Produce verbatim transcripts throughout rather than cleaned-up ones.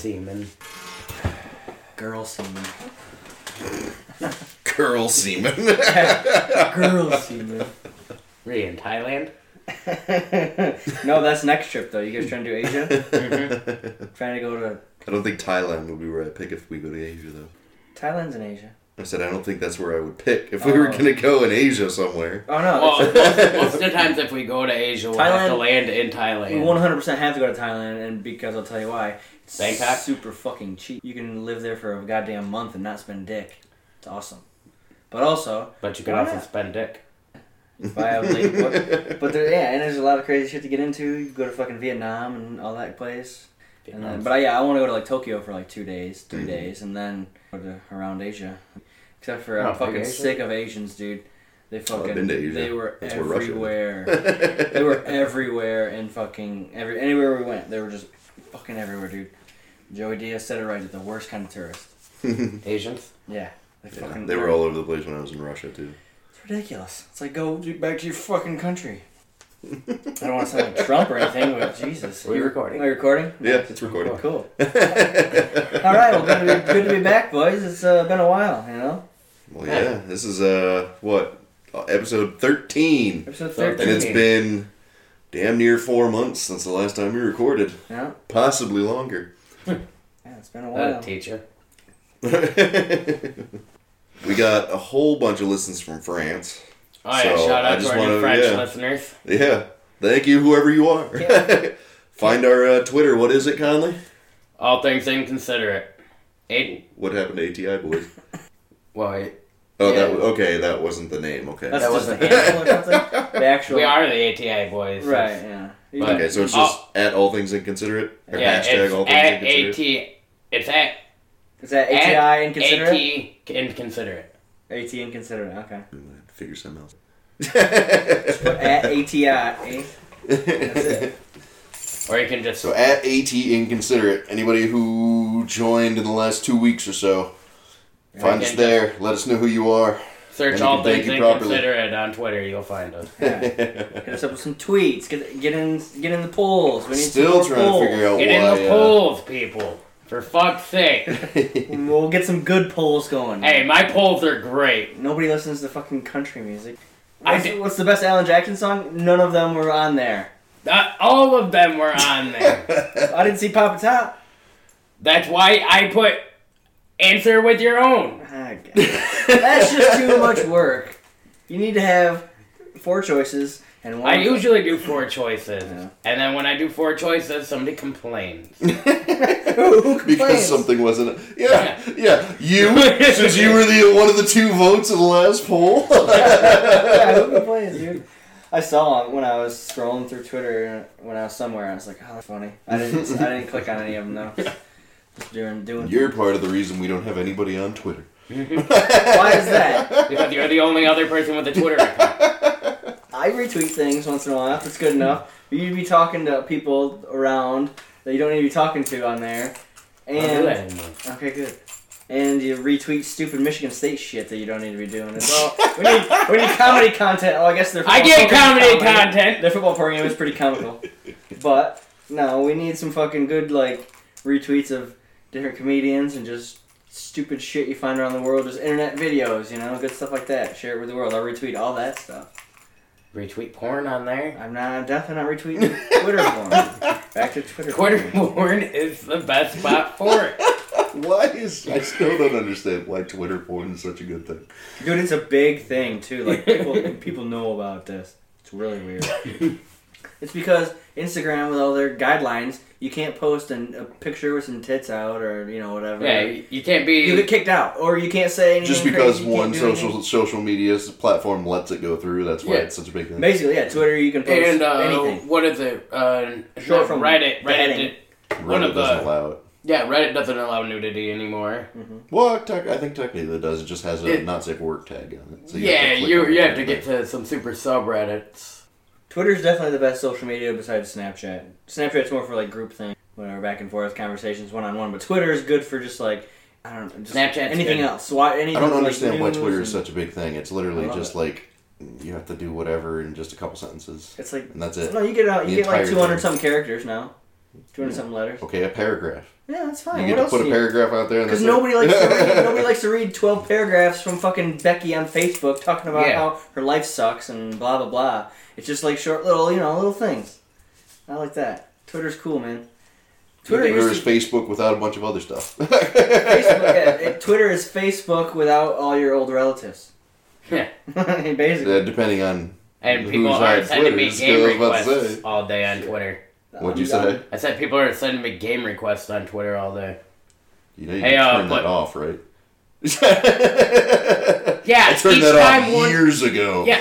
semen. Girl semen. Girl semen. Girl semen. Were you in Thailand? No, that's next trip though. You guys trying to do Asia? Mm-hmm. Trying to go to I don't think Thailand would be where I pick if we go to Asia, though. Thailand's in Asia. I said I don't think that's where I would pick if we were Oh. going to go in Asia somewhere. Oh no. Well, most, most of the times if we go to Asia, we'll have to Thailand- land in We Thailand. one hundred percent have to go to Thailand, and because I'll tell you why. It's Bangkok? super fucking cheap. You can live there for a goddamn month and not spend dick. It's awesome. But also, But you can Why also not? spend dick. buy a late but, but there, yeah, and there's a lot of crazy shit to get into. You go to fucking Vietnam and all that place. And then, but I, yeah, I want to go to like Tokyo for like two days, three Mhm. days, and then go to around Asia. Except for Oh, I'm fucking Asia? sick of Asians, dude. They fucking been to Asia. they were That's where Russia is. everywhere. They were everywhere in fucking every anywhere we went. They were just fucking everywhere, dude. Joey Diaz said it right. They're the worst kind of tourist. Asians? Yeah, they Yeah, fucking. they were all over the place when I was in Russia, too. It's ridiculous. It's like go dude, back to your fucking country. I don't want to sound like Trump or anything, but Jesus. Are we You- recording? Are you recording? Yeah, it's recording. Cool. All right, well, good to be, good to be back, boys. It's uh, been a while, you know. Well, yeah, this is, uh, what, uh, episode thirteen. Episode thirteen. And it's thirteen. been damn near four months since the last time we recorded. Yeah, Possibly longer. yeah, it's been a That while. a teacher. We got a whole bunch of listens from France. Oh yeah, So, shout I out to just our new wanna- French yeah. listeners. Yeah. Thank you, whoever you are. Yeah. Find our uh, Twitter. What is it, Conley? All things inconsiderate. Eight. What happened to A T I Boys? Well, wait. Oh, Yeah. that okay. That wasn't the name. Okay. That's That just a wasn't- handle or something. The actual. we are the A T I boys. Right. Yeah. But- Okay, so it's just at all things inconsiderate. Or Yeah, hashtag it's all things at inconsiderate. AT. It's at Is that A T I inconsiderate? AT inconsiderate. A T inconsiderate. Okay. Figure something else. But at A T I. Eh? That's it. Or you can just So at AT Inconsiderate, anybody who joined in the last two weeks or so, find you us can there. Let us know who you are. search and you all can thank things you properly. inconsiderate on Twitter. You'll find us. Yeah. Hit us up with some tweets. Get get in get in the polls. We need Still some more trying polls. to figure out Get why. in the polls, people. For fuck's sake. Uh, We'll get some good polls going. Hey, my polls are great. Nobody listens to fucking country music. I What's, did- what's the best Alan Jackson song? None of them were on there. Not all of them were on there. I didn't see Papa Top. That's why I put answer with your own. Ah, God. That's just too much work. You need to have four choices and one. I usually do four choices. Yeah. And then when I do four choices, somebody complains. Who complains? Because something wasn't. Yeah, yeah. You, since you were the one of the two votes in the last poll. Yeah, who complains, dude? I saw him when I was scrolling through Twitter when I was somewhere. I was like, "Oh, that's funny." I didn't. I didn't click on any of them though. Just doing doing. You're part of the reason we don't have anybody on Twitter. Why is that? Because you're the only other person with a Twitter account. I retweet things once in a while. That's good enough. You need to be talking to people around that you don't need to be talking to on there. I don't do that And anymore. okay, good. And you retweet stupid Michigan State shit that you don't need to be doing. It's all, we need we need comedy content. Oh, I guess their I football get program is comedy content. Their football program is pretty comical, but no, we need some fucking good like retweets of different comedians and just stupid shit you find around the world. Just internet videos, you know, good stuff like that. Share it with the world. I'll retweet all that stuff. Retweet porn on there. I'm not. I'm definitely not retweeting Twitter porn. Back to Twitter. Twitter porn. porn is the best spot for it. Why is I still don't understand why Twitter porn is such a good thing. Dude, it's a big thing too. Like people, people know about this. It's really weird. It's because Instagram, with all their guidelines, you can't post an, a picture with some tits out or you know whatever. Yeah, you can't be. You get kicked out, or you can't say anything. Just because crazy, you can't one do social anything. social media platform lets it go through, that's why Yeah. it's such a big thing. Basically, yeah, Twitter you can post and uh, anything. what is it? Uh, Short not from Reddit. Reddit. dating. Did, one Reddit of doesn't the- allow it. yeah, Reddit doesn't allow nudity anymore. Well, tech, I think technically it does. It just has a It- not safe work tag on it. So yeah, have to click you on you it. have to get to some super subreddits. Twitter's definitely the best social media besides Snapchat. Snapchat's more for like group thing, whatever, back and forth conversations, one on one. But Twitter is good for just like I don't know, just Snapchat's anything good. else. Why, anything I don't like understand why news Twitter is and- such a big thing. It's I literally love just it. like you have to do whatever in just a couple sentences, It's like and that's it. no, you get out, you The get like entire two hundred thing. some characters now. two hundred something letters. Okay, a paragraph. Yeah, that's fine. You what get to else put do a you- paragraph out there. Because nobody likes to read. Nobody likes to read twelve paragraphs from fucking Becky on Facebook talking about Yeah. how her life sucks and blah blah blah. It's just like short little, you know, little things. I like that. Twitter's cool, man. Twitter Twitter used is to, Facebook without a bunch of other stuff. Facebook, yeah, it- Twitter is Facebook without all your old relatives. Yeah. Basically. Uh, depending on And who's people on are sending Twitter, me is game what I was about to requests say. all day on Twitter. What'd you I'm- say? I said people are sending me game requests on Twitter all day. You know you Hey, can uh, turn but- that off, right? Yeah, I turned each that time off one- years ago. Yeah.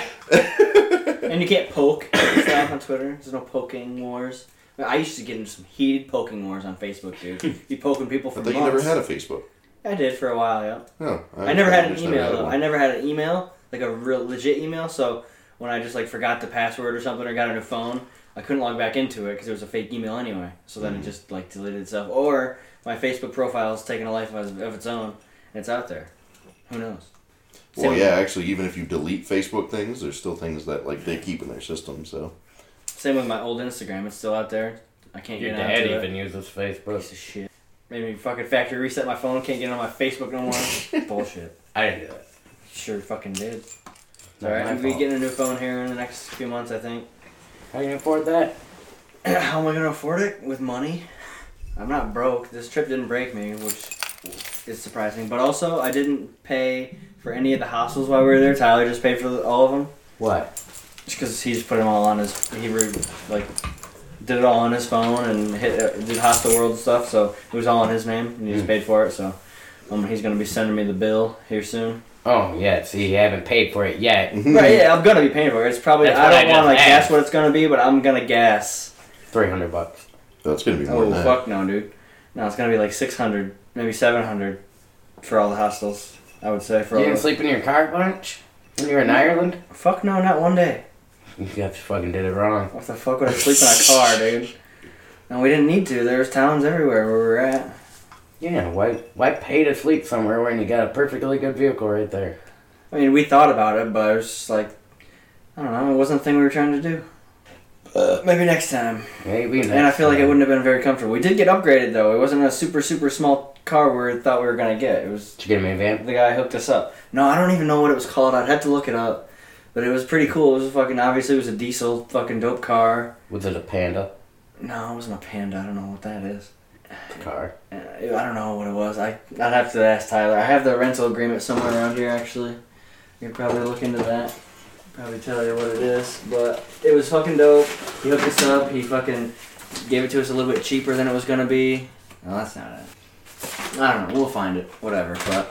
And you can't poke stuff on Twitter. There's no poking wars. I used to get into some heated poking wars on Facebook, dude. Be poking people for I thought months. you never had a Facebook. I did for a while, yeah. Oh, I, never had an just email had though. one. I never had an email, like a real legit email. So when I just like forgot the password or something or got a new phone, I couldn't log back into it because it was a fake email anyway. So then Mhm. it just like deleted itself. Or my Facebook profile is taking a life of, of its own and it's out there. Who knows? Well, Same- yeah, actually, even if you delete Facebook things, there's still things that like they keep in their system. So Same with my old Instagram. It's still out there. I can't Your get dad onto even it. uses Facebook. Piece of shit. Made me fucking factory reset my phone. Can't get on my Facebook no more. Bullshit. I didn't do that. Sure fucking did. It's Not alright. my We'll be fault. getting a new phone here in the next few months, I think. How you afford that? How am I gonna afford it? With money? I'm not broke. This trip didn't break me, which is surprising. But also, I didn't pay for any of the hostels while we were there. Tyler just paid for the, all of them. What? Just because he just put them all on his, he re, like did it all on his phone and hit uh, did Hostel World stuff. So it was all on his name, and he just Mm. paid for it. So um, he's gonna be sending me the bill here soon. Oh, yeah. See, you haven't paid for it yet. Right? Yeah, I'm gonna be paying for it. It's probably That's I what don't I want to like just guess asked. what it's gonna be, but I'm gonna guess. three hundred bucks. that's gonna be more Oh than that. fuck no, dude. No, it's gonna be like six hundred, maybe seven hundred for all the hostels. I would say for You all. didn't The... sleep in your car a bunch? When you were in Ireland? Fuck no, not one day. You guys fucking did it wrong. What the fuck would I sleep in a car, dude? No, we didn't need to. There's towns everywhere where we were at. Yeah, why why pay to sleep somewhere when you got a perfectly good vehicle right there? I mean, we thought about it, but it was just like, I don't know, it wasn't the thing we were trying to do. Uh, maybe next time. Maybe next And I feel like it time. wouldn't have been very comfortable. We did get upgraded though. It wasn't a super super small car we thought we were gonna get. It was Did you get a minivan? the guy hooked us up. No, I don't even know what it was called. I'd have to look it up. But it was pretty cool. It was fucking obviously it was a diesel fucking dope car. Was it a Panda No, it wasn't a Panda. I don't know what that is. car? Uh, I don't know what it was. I I'd have to ask Tyler. I have the rental agreement somewhere around here actually. You could probably look into that. Probably tell you what it is. But it was fucking dope. He hooked us up. He fucking gave it to us a little bit cheaper than it was gonna be. No, that's not it. I don't know. We'll find it. Whatever. But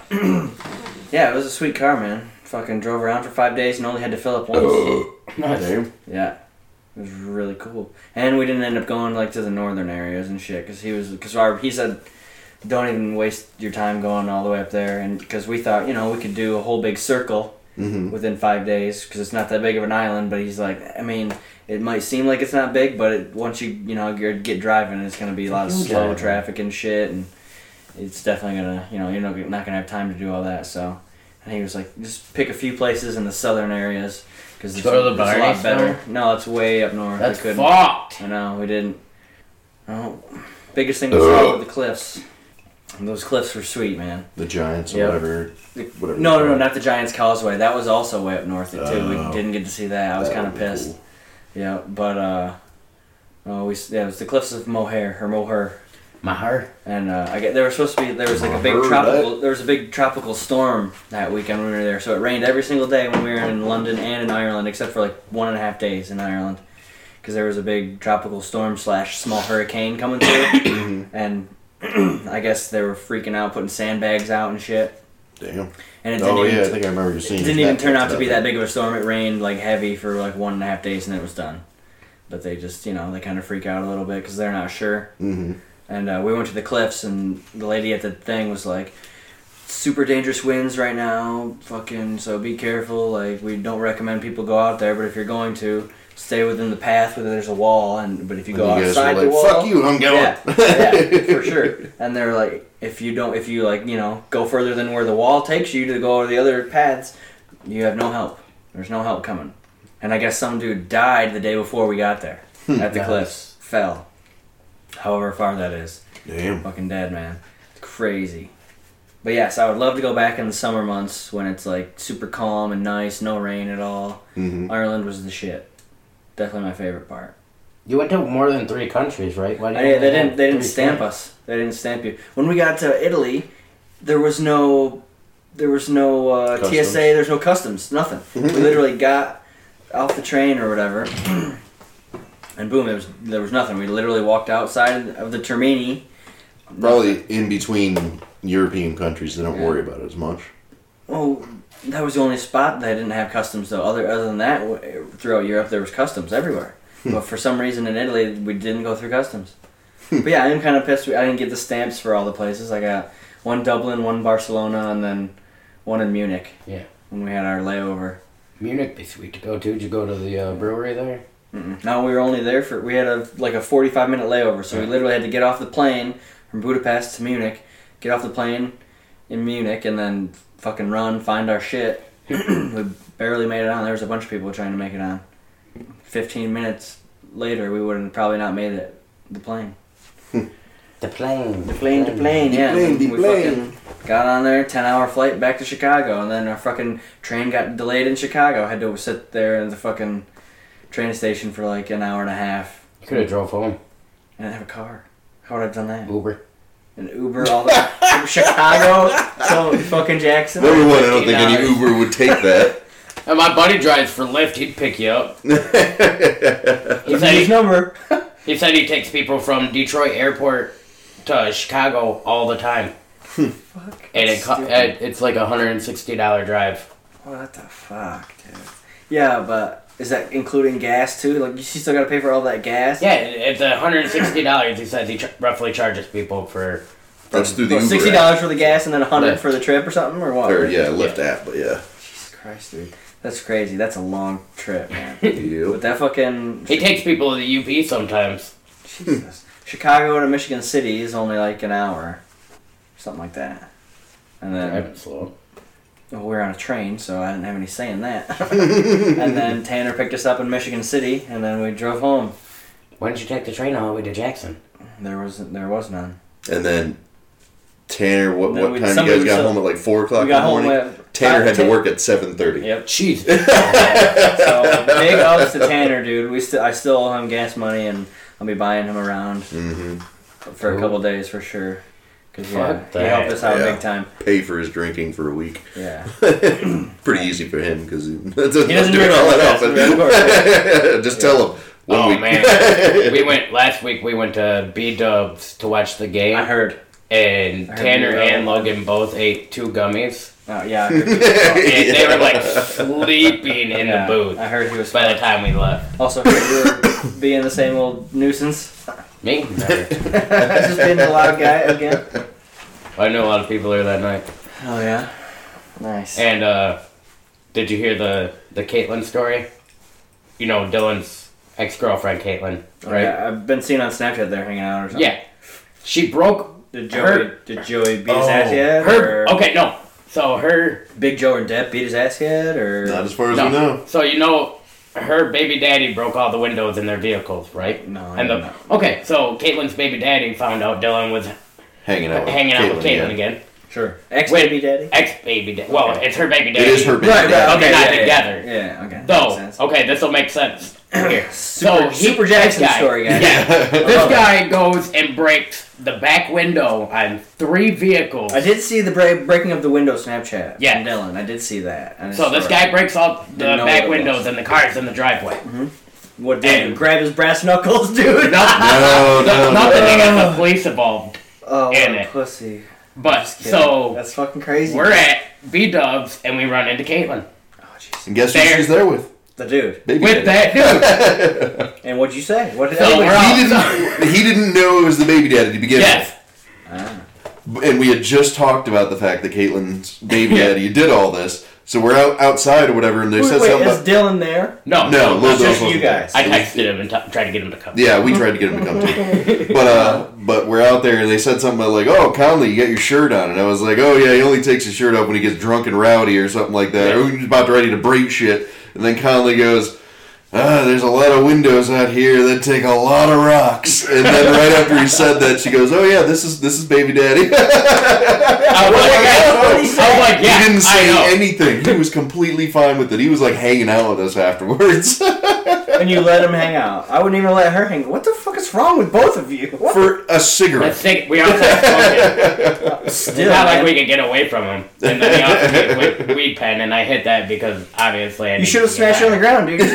yeah, it was a sweet car, man. Fucking drove around for five days and only had to fill up once. Nice. Damn. Yeah, it was really cool. And we didn't end up going like to the northern areas and shit because he was because our he said don't even waste your time going all the way up there and because we thought you know we could do a whole big circle Mm-hmm. within five days because it's not that big of an island. But he's like, I mean, it might seem like it's not big, but it, once you you know you get driving, it's gonna be a lot of You're slow driving. traffic and shit, and it's definitely gonna you know you're not not gonna have time to do all that. So. And he was like, just pick a few places in the southern areas because it's, Go to the it's a Barneys lot better. now? No, it's way up north. That's We couldn't. fucked. I know we didn't. Oh, biggest thing we saw were the cliffs. And those cliffs were sweet, man. The Giants or Yeah. whatever. whatever No, no, they're no, called. not the Giants Causeway. That was also way up north too. Oh. We didn't get to see that. I was That kind of would be pissed. cool. Yeah, but uh, oh, we yeah, it was the cliffs of Mohair or Moher. Mahar. And uh, I get there was supposed to be there was like a I big heard tropical there was a big tropical storm that weekend when we were there. So it rained every single day when we were in London and in Ireland, except for like one and a half days in Ireland, because there was a big tropical storm slash small hurricane coming through, and I guess they were freaking out, putting sandbags out and shit. Damn. And it didn't Oh even, yeah, I think I remember you it seeing. didn't even Snapchats turn out to about be that big of a storm. It rained like heavy for like one and a half days, and it was done. But they just you know they kind of freak out a little bit because they're not sure. Mm-hmm. And uh, we went to the cliffs, and the lady at the thing was like, super dangerous winds right now, fucking, so be careful. Like, we don't recommend people go out there, but if you're going to, stay within the path where there's a wall. And But if you go And you guys outside were the like, wall... fuck you, I'm going. Yeah, yeah, for sure. And they're like, if you don't, if you, like, you know, go further than where the wall takes you to go to the other paths, you have no help. There's no help coming. And I guess some dude died the day before we got there at the Nice. cliffs. Fell. However far that is. Damn. Fucking dead, man. It's crazy. But yes, I would love to go back in the summer months when it's like super calm and nice, no rain at all. Mm-hmm. Ireland was the shit. Definitely my favorite part. You went to more than three countries, right? Why I, they didn't. They didn't stamp us. They didn't stamp you. When we got to Italy, there was no, there was no uh, T S A. There's no customs. Nothing. Mm-hmm. We literally got off the train or whatever, and boom, there was there was nothing. We literally walked outside of the Termini. Probably in between European countries, they don't Yeah. worry about it as much. Oh, that was the only spot that didn't have customs though. Other other than that, w- throughout Europe there was customs everywhere. But for some reason in Italy we didn't go through customs. But yeah, I'm kind of pissed. I didn't get the stamps for all the places. I got one Dublin, one Barcelona, and then one in Munich. Yeah. When we had our layover. Munich be sweet to go to. Did you go to the uh, brewery there? Mm-mm. No, we were only there for we had a like a forty-five minute layover, so we literally had to get off the plane from Budapest to Munich, get off the plane in Munich, and then fucking run, find our shit. We barely made it on. There was a bunch of people trying to make it on. Fifteen minutes later, we would have probably not made it. The plane. The plane. The plane, the plane, The yeah. plane, the we plane. fucking got on there, ten hour flight back to Chicago, and then our fucking train got delayed in Chicago. Had to sit there in the fucking train station for like an hour and a half. You could have drove home. I didn't have a car. How would I have done that? Uber. An Uber all the from Chicago to fucking Jackson. Number one, I don't think any Uber would take that. And my buddy drives for Lyft. He'd pick you up. He He said said his he, number. he said he takes people from Detroit Airport to Chicago all the time. Fuck. And it, co- Stupid. it it's like a one hundred sixty dollars drive. What the fuck, dude? Yeah, but is that including gas too? Like, you still gotta pay for all that gas? Yeah, it- it's one hundred sixty dollars. He says he ch- roughly charges people for. That's through the Well, Uber sixty app. dollars for the gas and then a hundred Yeah. for the trip or something, or what? Or, yeah, Lyft app, but yeah. Jesus Christ, dude, that's crazy. That's a long trip, man. Yep. But that fucking He takes people to the U P sometimes. Jesus. Chicago to Michigan City is only like an hour, something like that. And then Driving slow. well, we were on a train, so I didn't have any say in that. And then Tanner picked us up in Michigan City, and then we drove home. Why didn't you take the train all the way to Jackson? There was there was none. And then Tanner, what, Then what we- time you somebody guys got was- home at like four o'clock We in got the home morning? at Tanner five- had to ten- work at seven thirty. Yep. Jeez. So big ups to Tanner, dude. We still I still owe him gas money, and I'll be buying him around Mm-hmm. for a Cool. couple days for sure. Cause yeah, Fuck he that. helped us out Yeah. big time. Pay for his drinking for a week. Yeah. Pretty easy for him because he doesn't, He doesn't do it drink all all that that often. Just tell him. One Oh week. man, we went last week. We went to B Dubs to watch the game, I heard. and I heard Tanner you were and all- Logan both ate two gummies, Oh yeah. I heard, and they were like sleeping in yeah, the booth I heard he was. by the fucked. time we left. Also heard you were being the same old nuisance. Me, never. Just being the loud guy again. I know a lot of people there that night. Oh yeah. Nice. And uh, did you hear the the Caitlyn story? You know Dylan's ex girlfriend Caitlyn, right? Yeah, I've been seeing on Snapchat they're hanging out or something. Yeah, she broke Did Joey Her- did Joey beat his ass yet? her. or Okay, no. So her Big Joe or Depp beat his ass yet? Or Not as far as No. we know. So you know, her baby daddy broke all the windows in their vehicles, right? No, I And don't the know. okay, so Caitlin's baby daddy found out Dylan was Hanging out with hanging out with Caitlin again. again. Sure. Ex baby daddy. Ex baby daddy. Well, Okay. it's her baby It daddy. is her baby. Right, daddy. right, okay, not yeah, together. Yeah, yeah, okay. Makes So sense. okay, this will make sense here. Super, so he, Super Jackson this guy, story, guys. Yeah, I this love it. guy goes and breaks the back window on three vehicles. I did see the break, breaking of the window Snapchat. Yeah. From Dylan. I did see that. And So this story. guy breaks all the Didn't know back what it windows was. and the cars in the driveway. What did and- he grab his brass knuckles, dude? Nothing. No, no, Nothing. They got no. the police involved. Oh, what in a it. pussy. But Just kidding. so That's fucking crazy. we're at B Dubs and we run into Caitlin Oh, jeez. And guess who There. she's there with? The dude. Baby with daddy. that dude. And what'd you say? What did So oh, we're wait, all- He didn't. He didn't know it was the baby daddy to begin Yes. Ah. with. And we had just talked about the fact that Caitlin's baby daddy did all this. So we're out outside or whatever, and they Wait, said wait, something is about. Dylan there? No. No, Lil It's Dill's just wasn't you there. guys. I texted him and t- tried to get him to come. Yeah, we tried to get him to come too. But uh, but we're out there and they said something about like, oh, Conley, you got your shirt on, and I was like, oh yeah, he only takes his shirt off when he gets drunk and rowdy or something like that, or he's about to ready to break shit. And then Conley goes, ah, there's a lot of windows out here that take a lot of rocks. And then right after he said that, she goes, "Oh yeah, this is this is baby daddy." I was like, I was like, yeah, he didn't say I know. anything. He was completely fine with it. He was like hanging out with us afterwards. And you let him hang out. I wouldn't even let her hang. What the fuck is wrong with both of you? What For a cigarette. Let's think. We also smoking. It's Still, not like man. we could get away from him. And then he offered me a weed- weed pen, and I hit that because obviously I You need should have to get smashed it on the high. ground, dude.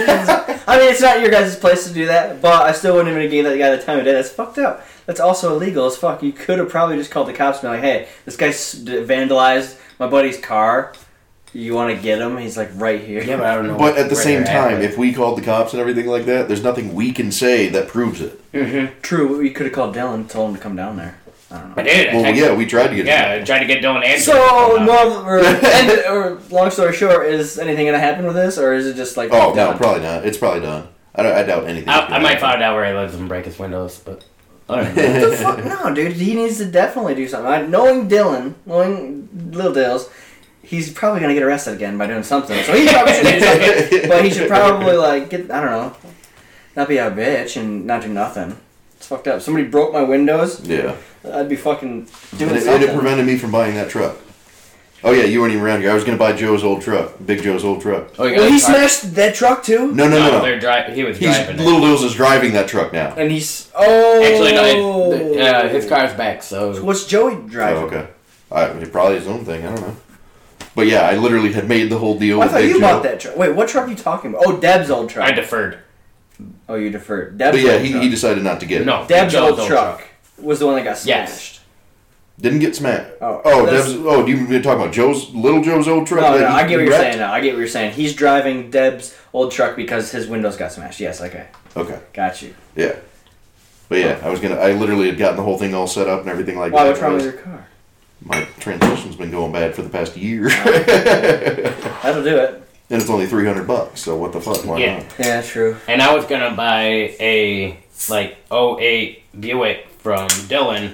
I mean, it's not your guys' place to do that, but I still wouldn't even have gave that guy the time of day. That's fucked up. That's also illegal as fuck. You could have probably just called the cops and been like, "Hey, this guy s- d- vandalized my buddy's car. You want to get him? He's like right here." Yeah, but I don't know. But at the where same they're at, time, but- if we called the cops and everything like that, there's nothing we can say that proves it. Mhm. True, we could have called Dylan and told him to come down there. I don't know. I did. I Well, texted- yeah, we tried to get Yeah, I it. tried to get Dylan and So, more, or, and, or long story short, is anything gonna happen with this, or is it just like Oh, no, done? probably not. It's probably done. I, don't, I doubt anything. I, I might find out where he lives and break his windows, but other than that, What the fuck? No, dude. He needs to definitely do something. I, knowing Dylan, knowing Little Dills, he's probably gonna get arrested again by doing something. So he probably should do something. But he should probably like get. I don't know. Not be a bitch and not do nothing. It's fucked up. Somebody broke my windows. Yeah. I'd be fucking doing And it, and something. it prevented me from buying that truck. Oh, yeah, you weren't even around here. I was going to buy Joe's old truck. Big Joe's old truck. oh, you Well, got he a car? smashed that truck too. No, no, No, no, no. they're dri- He was He's, driving. it. Little Dills is driving that truck now. And he's oh. Actually, no. It, uh, his car's back, so. What's Joey driving? Oh, okay. I, it probably his own thing. I don't know. But yeah, I literally had made the whole deal Oh, I with thought Big you Joe. bought that truck. Wait, what truck are you talking about? Oh, Deb's old truck. I deferred. Oh, you deferred. Deb's But yeah, old he, truck. he decided not to get it. No. Deb's Joe's old truck was the one that got Yes. smashed. Didn't get smacked. Oh, Oh, that's- Deb's, oh, do you you're talking about Joe's, Little Joe's old truck? No, that no, he- I get what he you're wrecked? saying now. I get what you're saying. He's driving Deb's old truck because his windows got smashed. Yes, okay. Okay, Got you. yeah. But yeah, I was gonna. I literally had gotten the whole thing all set up and everything like Why, that. what's wrong with your car? My transmission's been going bad for the past year, That'll do it. and it's only three hundred bucks. So what the fuck? Why Yeah. not? Yeah, true. And I was gonna buy a like oh eight Buick from Dylan,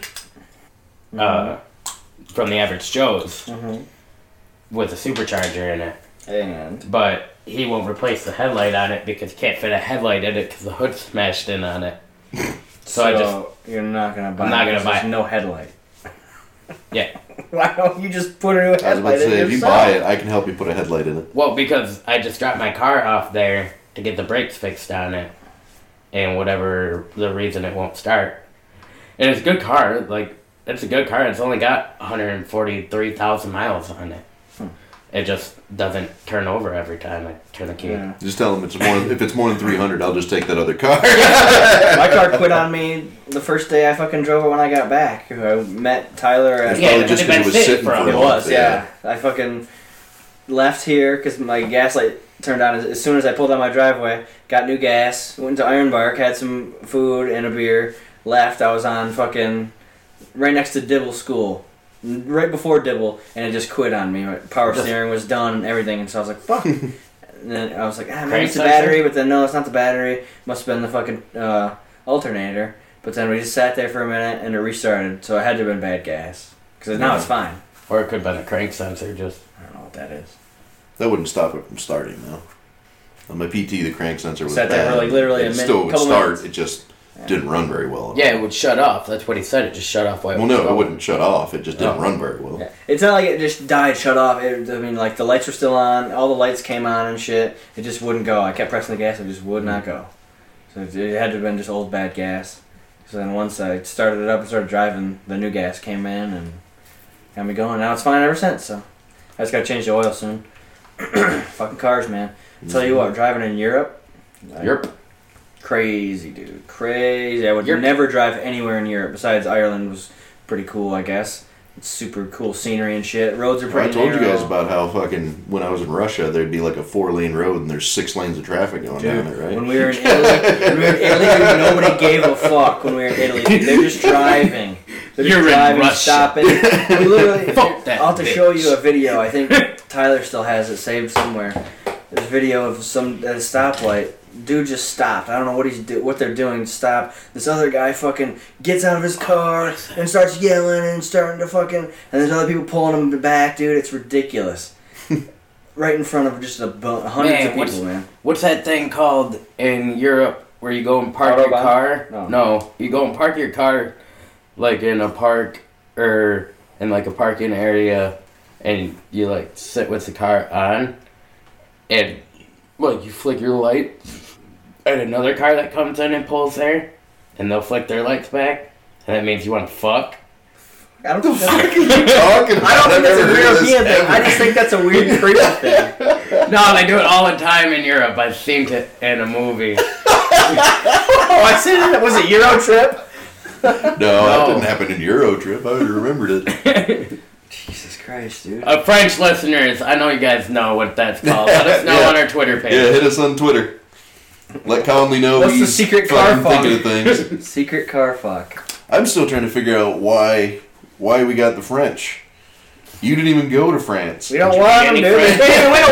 uh, from the Average Joe's Mm-hmm. with a supercharger in it, And but he won't replace the headlight on it because he can't fit a headlight in it because the hood's smashed in on it. So, I just you're not gonna buy. I'm not it gonna 'cause buy there's it. no headlight. Yeah. Why don't you just put a new I was about headlight to in say, if you yourself? buy it, I can help you put a headlight in it. well because I just dropped my car off there to get the brakes fixed on it, and whatever the reason it won't start. And it's a good car. Like it's a good car. It's only got one hundred forty-three thousand miles on it. Hmm. It just doesn't turn over every time I turn the key. Yeah. Just tell them it's more. If it's more than three hundred, I'll just take that other car. My car quit on me the first day I fucking drove it when I got back. I met Tyler at It's Yeah, probably but just they've because it been was sitting sitting for a for a It Oh, month. was, yeah. I fucking left here because my gas light turned on as, as soon as I pulled out my driveway. Got new gas. Went to Ironbark, had some food and a beer. Left. I was on fucking right next to Dibble School, right before Dibble, and it just quit on me. My power Just- steering was done and everything, and so I was like, "Fuck." And then I was like, "Ah, maybe Crank it's the sensor? battery," but then no, it's not the battery. Must have been the fucking uh, alternator. But then we just sat there for a minute and it restarted, so it had to have been bad gas. Because now it's fine. Or it could have been a crank sensor. Just I don't know what that is. That wouldn't stop it from starting, though. On my P T, the crank sensor was Sat there bad. for, like, literally a it minute- still would couple start. minutes. It just Yeah. didn't run very well. yeah, it would shut off. That's what he said. It just shut off. While Well, it was no, it going. wouldn't shut off. It just didn't Oh. run very well. Yeah. It's not like it just died, shut off. It, I mean, like the lights were still on, all the lights came on and shit. It just wouldn't go. I kept pressing the gas, it just would not go. So it, it had to have been just old bad gas. So then once I started it up and started driving, the new gas came in and got me going. Now it's fine ever since. So I just gotta change the oil soon. Fucking cars, man. I tell you what, driving in Europe. Europe. Crazy, dude. Crazy. I would Europe. never drive anywhere in Europe besides Ireland was pretty cool, I guess. It's super cool scenery and shit. Roads are I pretty told you narrow. guys about how fucking when I was in Russia, there'd be like a four lane road and there's six lanes of traffic going Dude, down it, right? when we were in Italy, when we were in Italy, dude, nobody gave a fuck when we were in Italy. Dude. They're just driving. They're just You're in driving, Russia. stopping. We literally, Fuck that I'll have to show you bitch. a video. I think Tyler still has it saved somewhere. There's a video of some at a stoplight. Dude just stopped. I don't know what he's do, what they're doing. Stop. This other guy fucking gets out of his car and starts yelling and starting to fucking. And there's other people pulling him back, dude. It's ridiculous. right in front of just a bu- hundreds Man, of what's- people, man. What's that thing called in Europe where you go and park your Autobahn? car? No. No, you go and park your car like in a park or in like a parking area, and you like sit with the car on, and like you flick your light at another car that comes in and pulls there, and they'll flick their lights back, and that means you want to fuck. I don't What the think that's, fuck are you talking about? I don't think I've that's a never heard of this European thing. ever. I just think that's a weird creepy thing. No, they do it all the time in Europe. I've seen it in a movie. Oh, I said it. Was it Euro Trip? No, that No. didn't happen in Euro Trip. I would have remembered it. Jesus Christ, dude. Uh, French listeners, I know you guys know what that's called. Let us know Yeah. on our Twitter page. Yeah, hit us on Twitter. Let Conley know What's the he's secret car fucking thinking of things. Secret car fuck. I'm still trying to figure out why why we got the French. You didn't even go to France. We don't Did you want get them, any dude. friends? They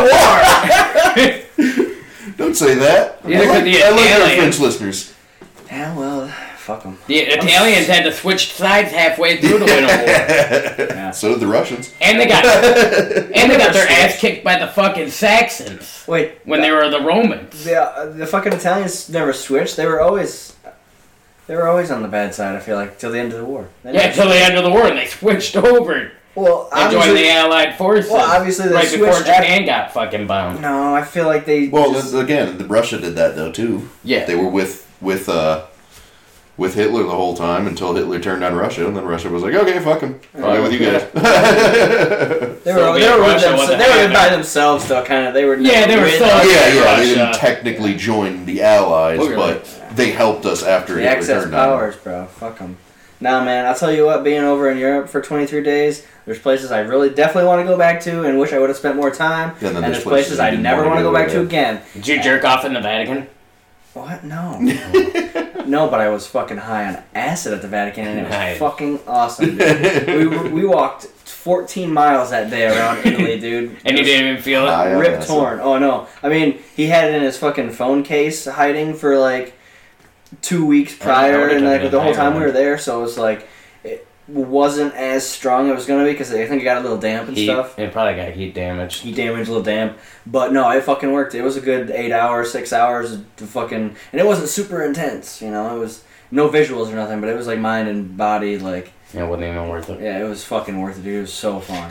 didn't win a war. Don't say that. Neither I like, could the I like our Italians. French listeners. Yeah, well, fuck them. The Italians had to switch sides halfway through to win a war. Yeah. So did the Russians. And they got and they got their ass kicked by the fucking Saxons Wait, when they were the Romans. the uh, the fucking Italians never switched. They were always they were always on the bad side. I feel like till the end of the war. They Yeah, never- until the end of the war, and they switched over well, and joined obviously, the Allied forces. well, obviously they right before switched Japan got fucking bombed. no, I feel like they. Well, just, th- again, the Russia did that though too. Yeah. They were with with uh with Hitler the whole time until Hitler turned on Russia, and then Russia was like, "Okay, fuck him. I'll go with you guys." they were they Soviet were, with Russia them, wasn't they were by having- themselves though. Kind of they were. Yeah, they were with still- us. yeah, yeah, they didn't Russia. technically join the Allies, Look at but that. they helped us after The Hitler excess turned on. powers, bro. Fuck them. Nah, man. I'll tell you what. Being over in Europe for twenty-three days, there's places I really definitely want to go back to, and wish I would have spent more time. Yeah, and then and there's there's places places you I didn't never wanna want to go go back to, to yeah. again. Did you jerk off in the Vatican? What? No. No, but I was fucking high on acid at the Vatican, and it was Nice. fucking awesome. Dude. we we walked fourteen miles that day around Italy, dude. And It you was didn't even feel it? High on Rip acid. torn. Oh no. I mean, he had it in his fucking phone case, hiding for like two weeks I prior, would've and like taken the a whole higher time we one. were there. So it was like it wasn't as strong as it was gonna be because I think it got a little damp and Heat. stuff. It probably got heat damage. He damaged a little damp, but no, it fucking worked. It was a good eight hours, six hours to fucking, and it wasn't super intense. You know, it was no visuals or nothing, but it was like mind and body. Like, Yeah, it wasn't even worth it. yeah, it was fucking worth it, dude. It was so fun,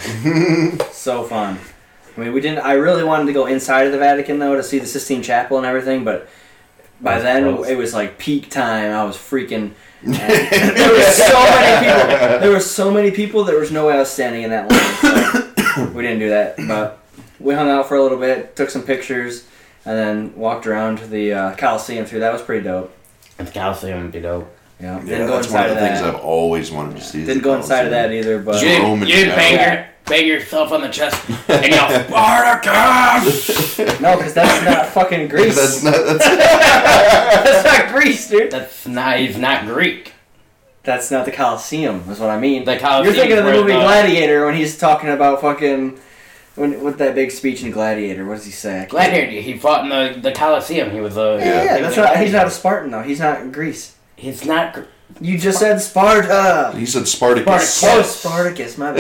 so fun. I mean, we didn't. I really wanted to go inside of the Vatican though to see the Sistine Chapel and everything, but by That's then close. it was like peak time. I was freaking. and there were so many people. There were so many people. There was no way I was standing in that line. So we didn't do that, but we hung out for a little bit, took some pictures, and then walked around to the uh, Coliseum through. That was pretty dope. It's calcium would be dope. Yeah, Yeah, didn't go that's one inside of of the things that. I've always wanted to see. is Didn't the go inside of that Colosseum. either, but You didn't, Roman you didn't bang, power. your, bang yourself on the chest and yell, Spartacus! no, because that's not fucking Greece. That's not. That's, That's not Greece, dude. That's not, he's not Greek. That's not the Coliseum, is what I mean. The Coliseum You're thinking of the where movie the- Gladiator when he's talking about fucking. When, with that big speech in Gladiator, what does he say? I can't- Gladiator, he fought in the, the Coliseum. He was a. Yeah, yeah, he that's was not. a He's not a gladiator. Spartan though. He's not in Greece. He's not. Gr- You just said Sparta. he said Spartacus. Spartacus. Oh, Spartacus, my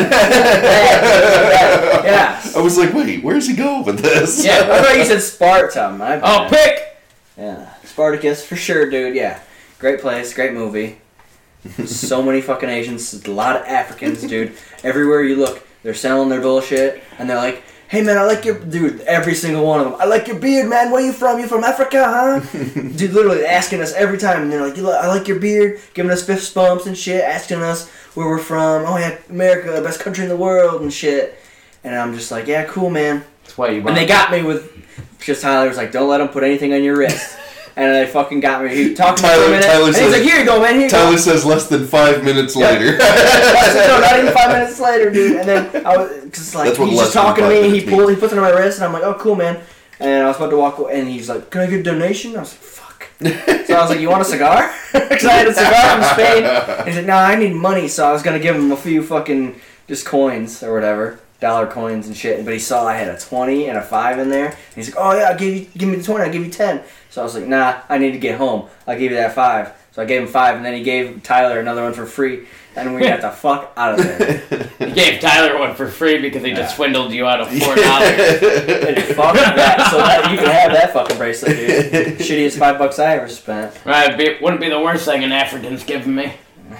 bad. Yeah. I was like, wait, where's he going with this? Yeah. I thought you said Sparta, my bad. Oh, pick! Yeah. Spartacus, for sure, dude, yeah. Great place, great movie. So many fucking Asians, a lot of Africans, dude. Everywhere you look, they're selling their bullshit, and they're like, hey man, I like your... Dude, every single one of them. I like your beard, man. Where you from? You from Africa, huh? Dude, literally asking us every time. And they're like, you li- I like your beard. Giving us fist bumps and shit. Asking us where we're from. Oh yeah, America, best country in the world and shit. And I'm just like, yeah, cool, man. That's why you And they got me with... Because Tyler was like, don't let them put anything on your wrist. And they fucking got me. He talked to me for Tyler- a minute. Tyler and he's says- like, here you go, man. Here you Tyler go. says less than five minutes Yeah. later. I said, no, not even five minutes later, dude. And then I was, cause like That's what he's just less than talking to five me, and he minutes pulled, he puts it on my wrist, and I'm like, oh, cool, man. And I was about to walk away, and he's like, can I get a donation? I was like, fuck. So I was like, you want a cigar? Because I had a cigar from Spain. And he's like, no, I need money. So I was gonna give him a few fucking just coins or whatever, dollar coins and shit. But he saw I had a twenty and a five in there, and he's like, oh yeah, I'll give you, give me the twenty, I'll give you ten. So I was like, nah, I need to get home. I'll give you that five. So I gave him five, and then he gave Tyler another one for free, and we got the fuck out of there. He You gave Tyler one for free because he just Yeah. swindled you out of four dollars. And fuck that. So that, you can have that fucking bracelet, dude. Shittiest five bucks I ever spent. Right, be, wouldn't be the worst thing an African's given me.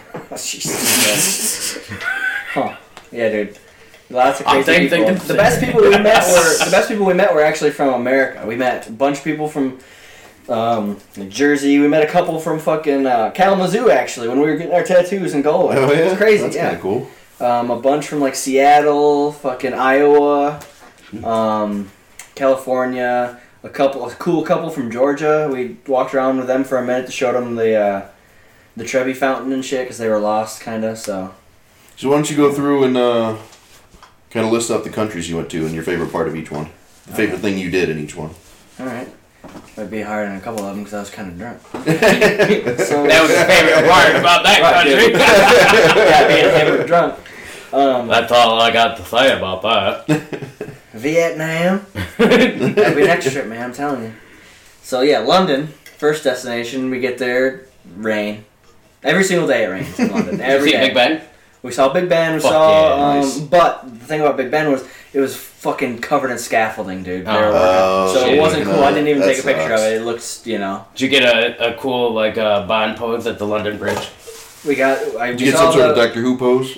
Jesus. Huh. Yeah, dude. Lots of Oh, crazy same people. thing. The best people we met were the best people we met were actually from America. We met a bunch of people from um, New Jersey. We met a couple from fucking uh, Kalamazoo actually when we were getting our tattoos in Galway. Oh yeah, It was crazy. That's yeah. kind of cool. Um, a bunch from like Seattle, fucking Iowa, um, California. A couple, a cool couple from Georgia. We walked around with them for a minute to show them the uh, the Trevi Fountain and shit because they were lost, kind of. So. So why don't you go through and uh, kind of list off the countries you went to and your favorite part of each one, the favorite thing you did in each one. All right. Might be hard on a couple of them because I was kind of drunk. So, That was the favorite part about that Right, country. dude. Yeah, being hammered drunk. Um, That's all I got to say about that. Vietnam. That'll be next trip, man. I'm telling you. So yeah, London, first destination. We get there, rain. Every single day it rains in London. Every See day. Big Ben? We saw Big Ben. We Fuck saw. yeah, um, nice. But the thing about Big Ben was it was fucking covered in scaffolding, dude. They were working. Oh, so shit. it wasn't cool. I didn't even That take a picture of sucks. it. It looks, you know. Did you get a, a cool like uh, Bond pose at the London Bridge? We got. I, Did we you get saw some sort of the- Doctor Who pose?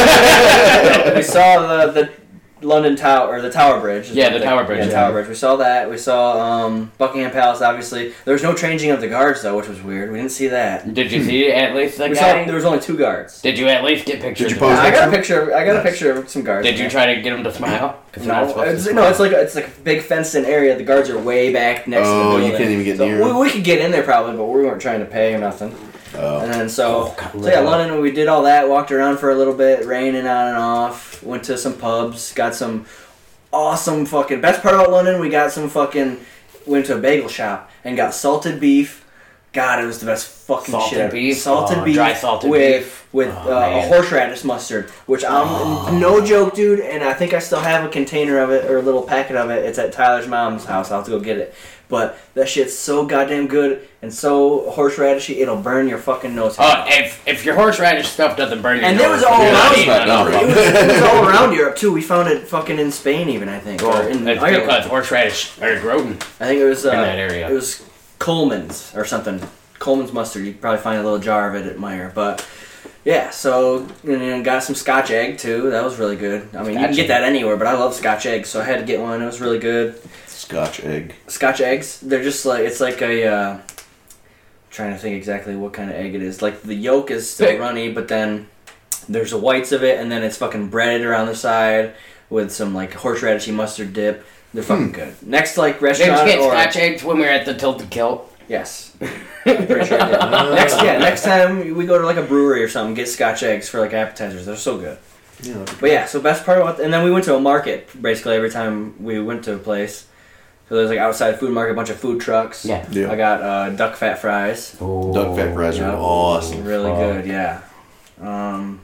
we saw the the London Tower or the Tower Bridge. is Yeah, what the they- Tower Bridge, Yeah, the yeah. Tower Bridge. We saw that. We saw um, Buckingham Palace. Obviously, there was no changing of the guards though, which was weird. We didn't see that. Did you see at least the We guy? saw there was only two guards. Did you at least get pictures? Did you of pose him? I got a next picture. I got a Nice. picture of some guards. Did you try to get him to smile? 'Cause you're not No, supposed to it's, smile. no, it's like it's like a big fenced-in area. The guards are way back next to the Oh, building. you can't even get so near we, them? we could get in there probably, but we weren't trying to pay or nothing. Oh. And then so, Oh, God, so yeah, Lord. London. We did all that. Walked around for a little bit, raining on and off. Went to some pubs. Got some awesome fucking. Best part about London, we got some fucking. Went to a bagel shop and got salted beef. God, it was the best fucking Salted shit. ever. beef? Salted Oh, beef, dry salted with beef. with Oh, uh, a man. horseradish mustard, which I'm Oh. no joke, dude. And I think I still have a container of it or a little packet of it. It's at Tyler's mom's house. I'll have to go get it. But that shit's so goddamn good and so horseradishy, it'll burn your fucking nose. Oh, if if your horseradish stuff doesn't burn your And nose, it was all you're not around eating you. it all Right. It was, it was all around Europe too. We found it fucking in Spain, even I think, Well, or in it's Ireland. because horseradish are growing I think it was uh, in that area. It was Coleman's or something. Coleman's mustard. You could probably find a little jar of it at Meyer. But yeah, so and then got some Scotch egg too. That was really good. I mean, you can Scotch get egg. that anywhere, but I love Scotch eggs, so I had to get one. It was really good. Scotch egg. Scotch eggs. They're just like it's like a. Uh, trying to think exactly what kind of egg it is. Like the yolk is still Big. runny, but then there's the whites of it, and then it's fucking breaded around the side with some like horseradishy mustard dip. They're fucking good. Next, like Did you restaurant get or Scotch eggs when we were at the Tilted Kilt? yes. I'm pretty sure I did. Next, yeah, next time we go to like a brewery or something, get Scotch eggs for like appetizers. They're so good. Yeah. But yeah, so best part about, and then we went to a market basically every time we went to a place. So there's like outside food market, a bunch of food trucks. Yeah. Yeah. I got uh, duck fat fries. Duck fat fries are Yep. awesome. Really Fuck. good, yeah. Um,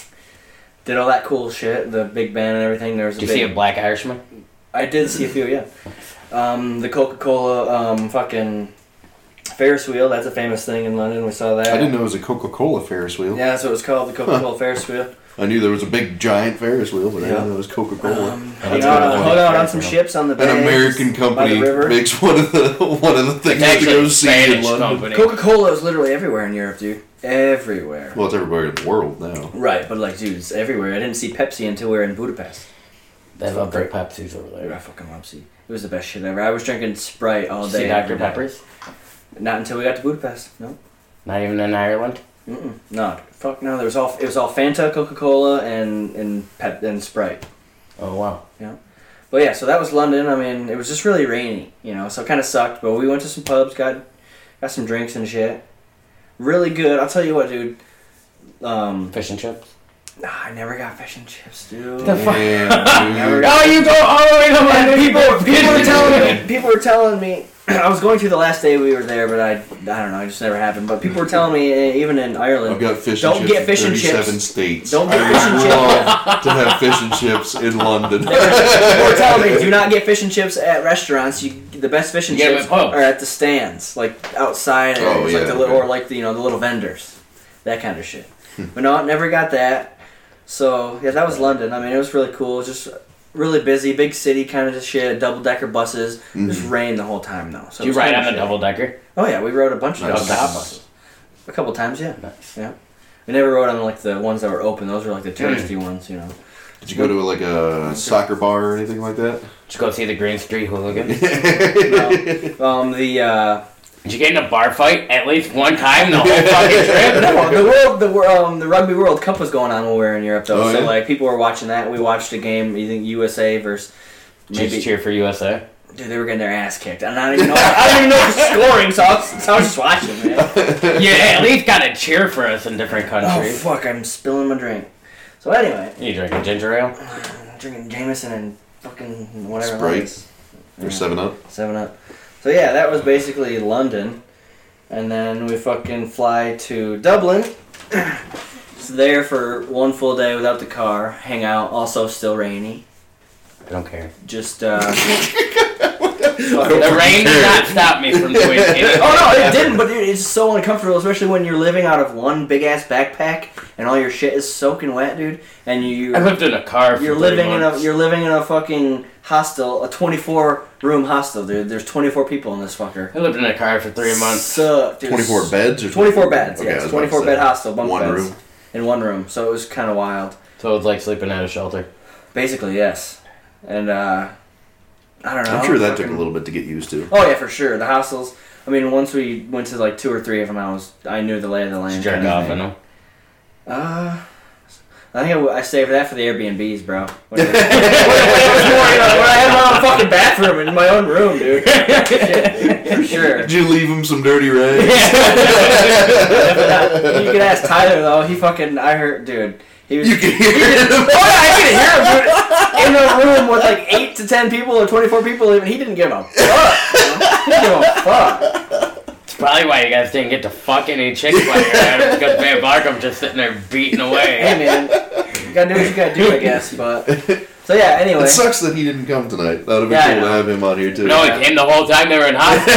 did all that cool shit, the Big Ben and everything. There was a Did you big, see a black Irishman? I did see a few, yeah. Um, the Coca-Cola um, fucking Ferris wheel, that's a famous thing in London. We saw that. I didn't know it was a Coca-Cola Ferris wheel. Yeah, that's what it was called, the Coca-Cola Ferris wheel. I knew there was a big giant Ferris wheel, but I Yeah. didn't know it was Coca-Cola. Um, Oh, hung that's out, what I hung wanted. out on some ships on the bay. An American by company the river. makes one of the one of the things It's to go actually a see in Spanish London. company. Coca-Cola is literally everywhere in Europe, dude. Everywhere. Well, it's everywhere in the world now. Right, but like, dude, it's everywhere. I didn't see Pepsi until we were in Budapest. They love their Pepsis over I there. fucking love Pepsi. It was the best shit ever. I was drinking Sprite all Did you day. see Doctor every day. Peppers? Not until we got to Budapest. No. Not even in Ireland? Mm-mm. No. Fuck no. There was all it was all Fanta, Coca-Cola, and and Pep and Sprite. Oh, wow. But yeah, so that was London. I mean, it was just really rainy, you know, so it kind of sucked. But we went to some pubs, got got some drinks and shit. Really good. I'll tell you what, dude. Um, Fish and chips? nah, I never got fish and chips, dude. The fuck? Damn, Never dude. got- Oh, you go all the way to And London? people, people were telling me. People were telling me. I was going through the last day we were there, but I, I don't know. It just never happened. But people were telling me, eh, even in Ireland, I've got fish Don't and chips get fish in and thirty-seven chips. states. Don't get I fish and would chips. love to have fish and chips in London. They were telling me, do not get fish and chips at restaurants. You the best fish and You get 'em chips at pubs. are at the stands, like outside, Oh, areas, like yeah, the little, okay. or like the you know the little vendors, that kind of shit. But no, never got that. So yeah, that was London. I mean, it was really cool. Just really busy, big city kind of just shit. Double decker buses. Mm-hmm. Just rained the whole time though. So Did you ride on the double decker? Oh yeah, we rode a bunch of Nice. double decker buses. A couple times, yeah. Nice. Yeah. We never rode on like the ones that were open. Those were like the touristy Mm. ones, you know. Did you go to like a soccer bar or anything like that? Did you go see the Green Street Hooligans? No. Um, the uh, Did you get in a bar fight at least one time the whole fucking trip? no, the world, the wor- um, the Rugby World Cup was going on when we were in Europe, though. Oh, so yeah? like people were watching that. We watched a game. You think U S A versus Did you maybe? cheer for U S A? Dude, they were getting their ass kicked. And I don't even know. I don't even know the scoring, so I was, so I was just watching, man. You at least gotta cheer for us in different Oh countries. fuck! I'm spilling my drink. So anyway, You drinking ginger ale? I'm drinking Jameson and fucking whatever. Sprite? that is. Or seven up? Seven Up. So yeah, that was basically London, and then we fucking fly to Dublin. It's there for one full day without the car, hang out. Also, still rainy. I don't care. Just uh. The rain did not stop me from doing anything. Oh no, it didn't. But dude, it's so uncomfortable, especially when you're living out of one big ass backpack and all your shit is soaking wet, dude. And you. I lived in a car for You're three living months. in a you're living in a fucking hostel, a twenty-four room hostel, dude. There's twenty-four people in this fucker. I lived in a car for three months. Suck, dude. twenty-four beds or twenty-four beds, Okay, I yeah. was about to twenty-four say. bed hostel, bunk One beds. room? In one room. So it was kind of wild. So it was like sleeping at a shelter. Basically, yes. And, uh, I don't know. I'm sure that took fucking- a little bit to get used to. Oh, yeah, for sure. The hostels, I mean, once we went to like two or three of them, I was, I knew the lay of the Did land. you jerk kind of off thing. in them? Uh, I think I, I saved that for the Airbnbs, bro. When it was, when it was more, you know, when I had my own fucking bathroom in my own room, dude. Shit, dude, for sure. Did you leave him some dirty rags? You could ask Tyler though. He fucking, I heard, dude. He was. You can hear him. Oh yeah, I could hear him, dude. In a room with like eight to ten people or twenty-four people, and he didn't give a fuck. You know? He didn't give a fuck. It's probably why you guys didn't get to fuck any chicks while you're at it, because Van Barkham's just sitting there beating away. Hey man, you gotta do what you gotta do, I guess. But so yeah. Anyway. It sucks that he didn't come tonight. That would have been Yeah, I cool to know. have him on here too. No, he came the whole time they were in hospital.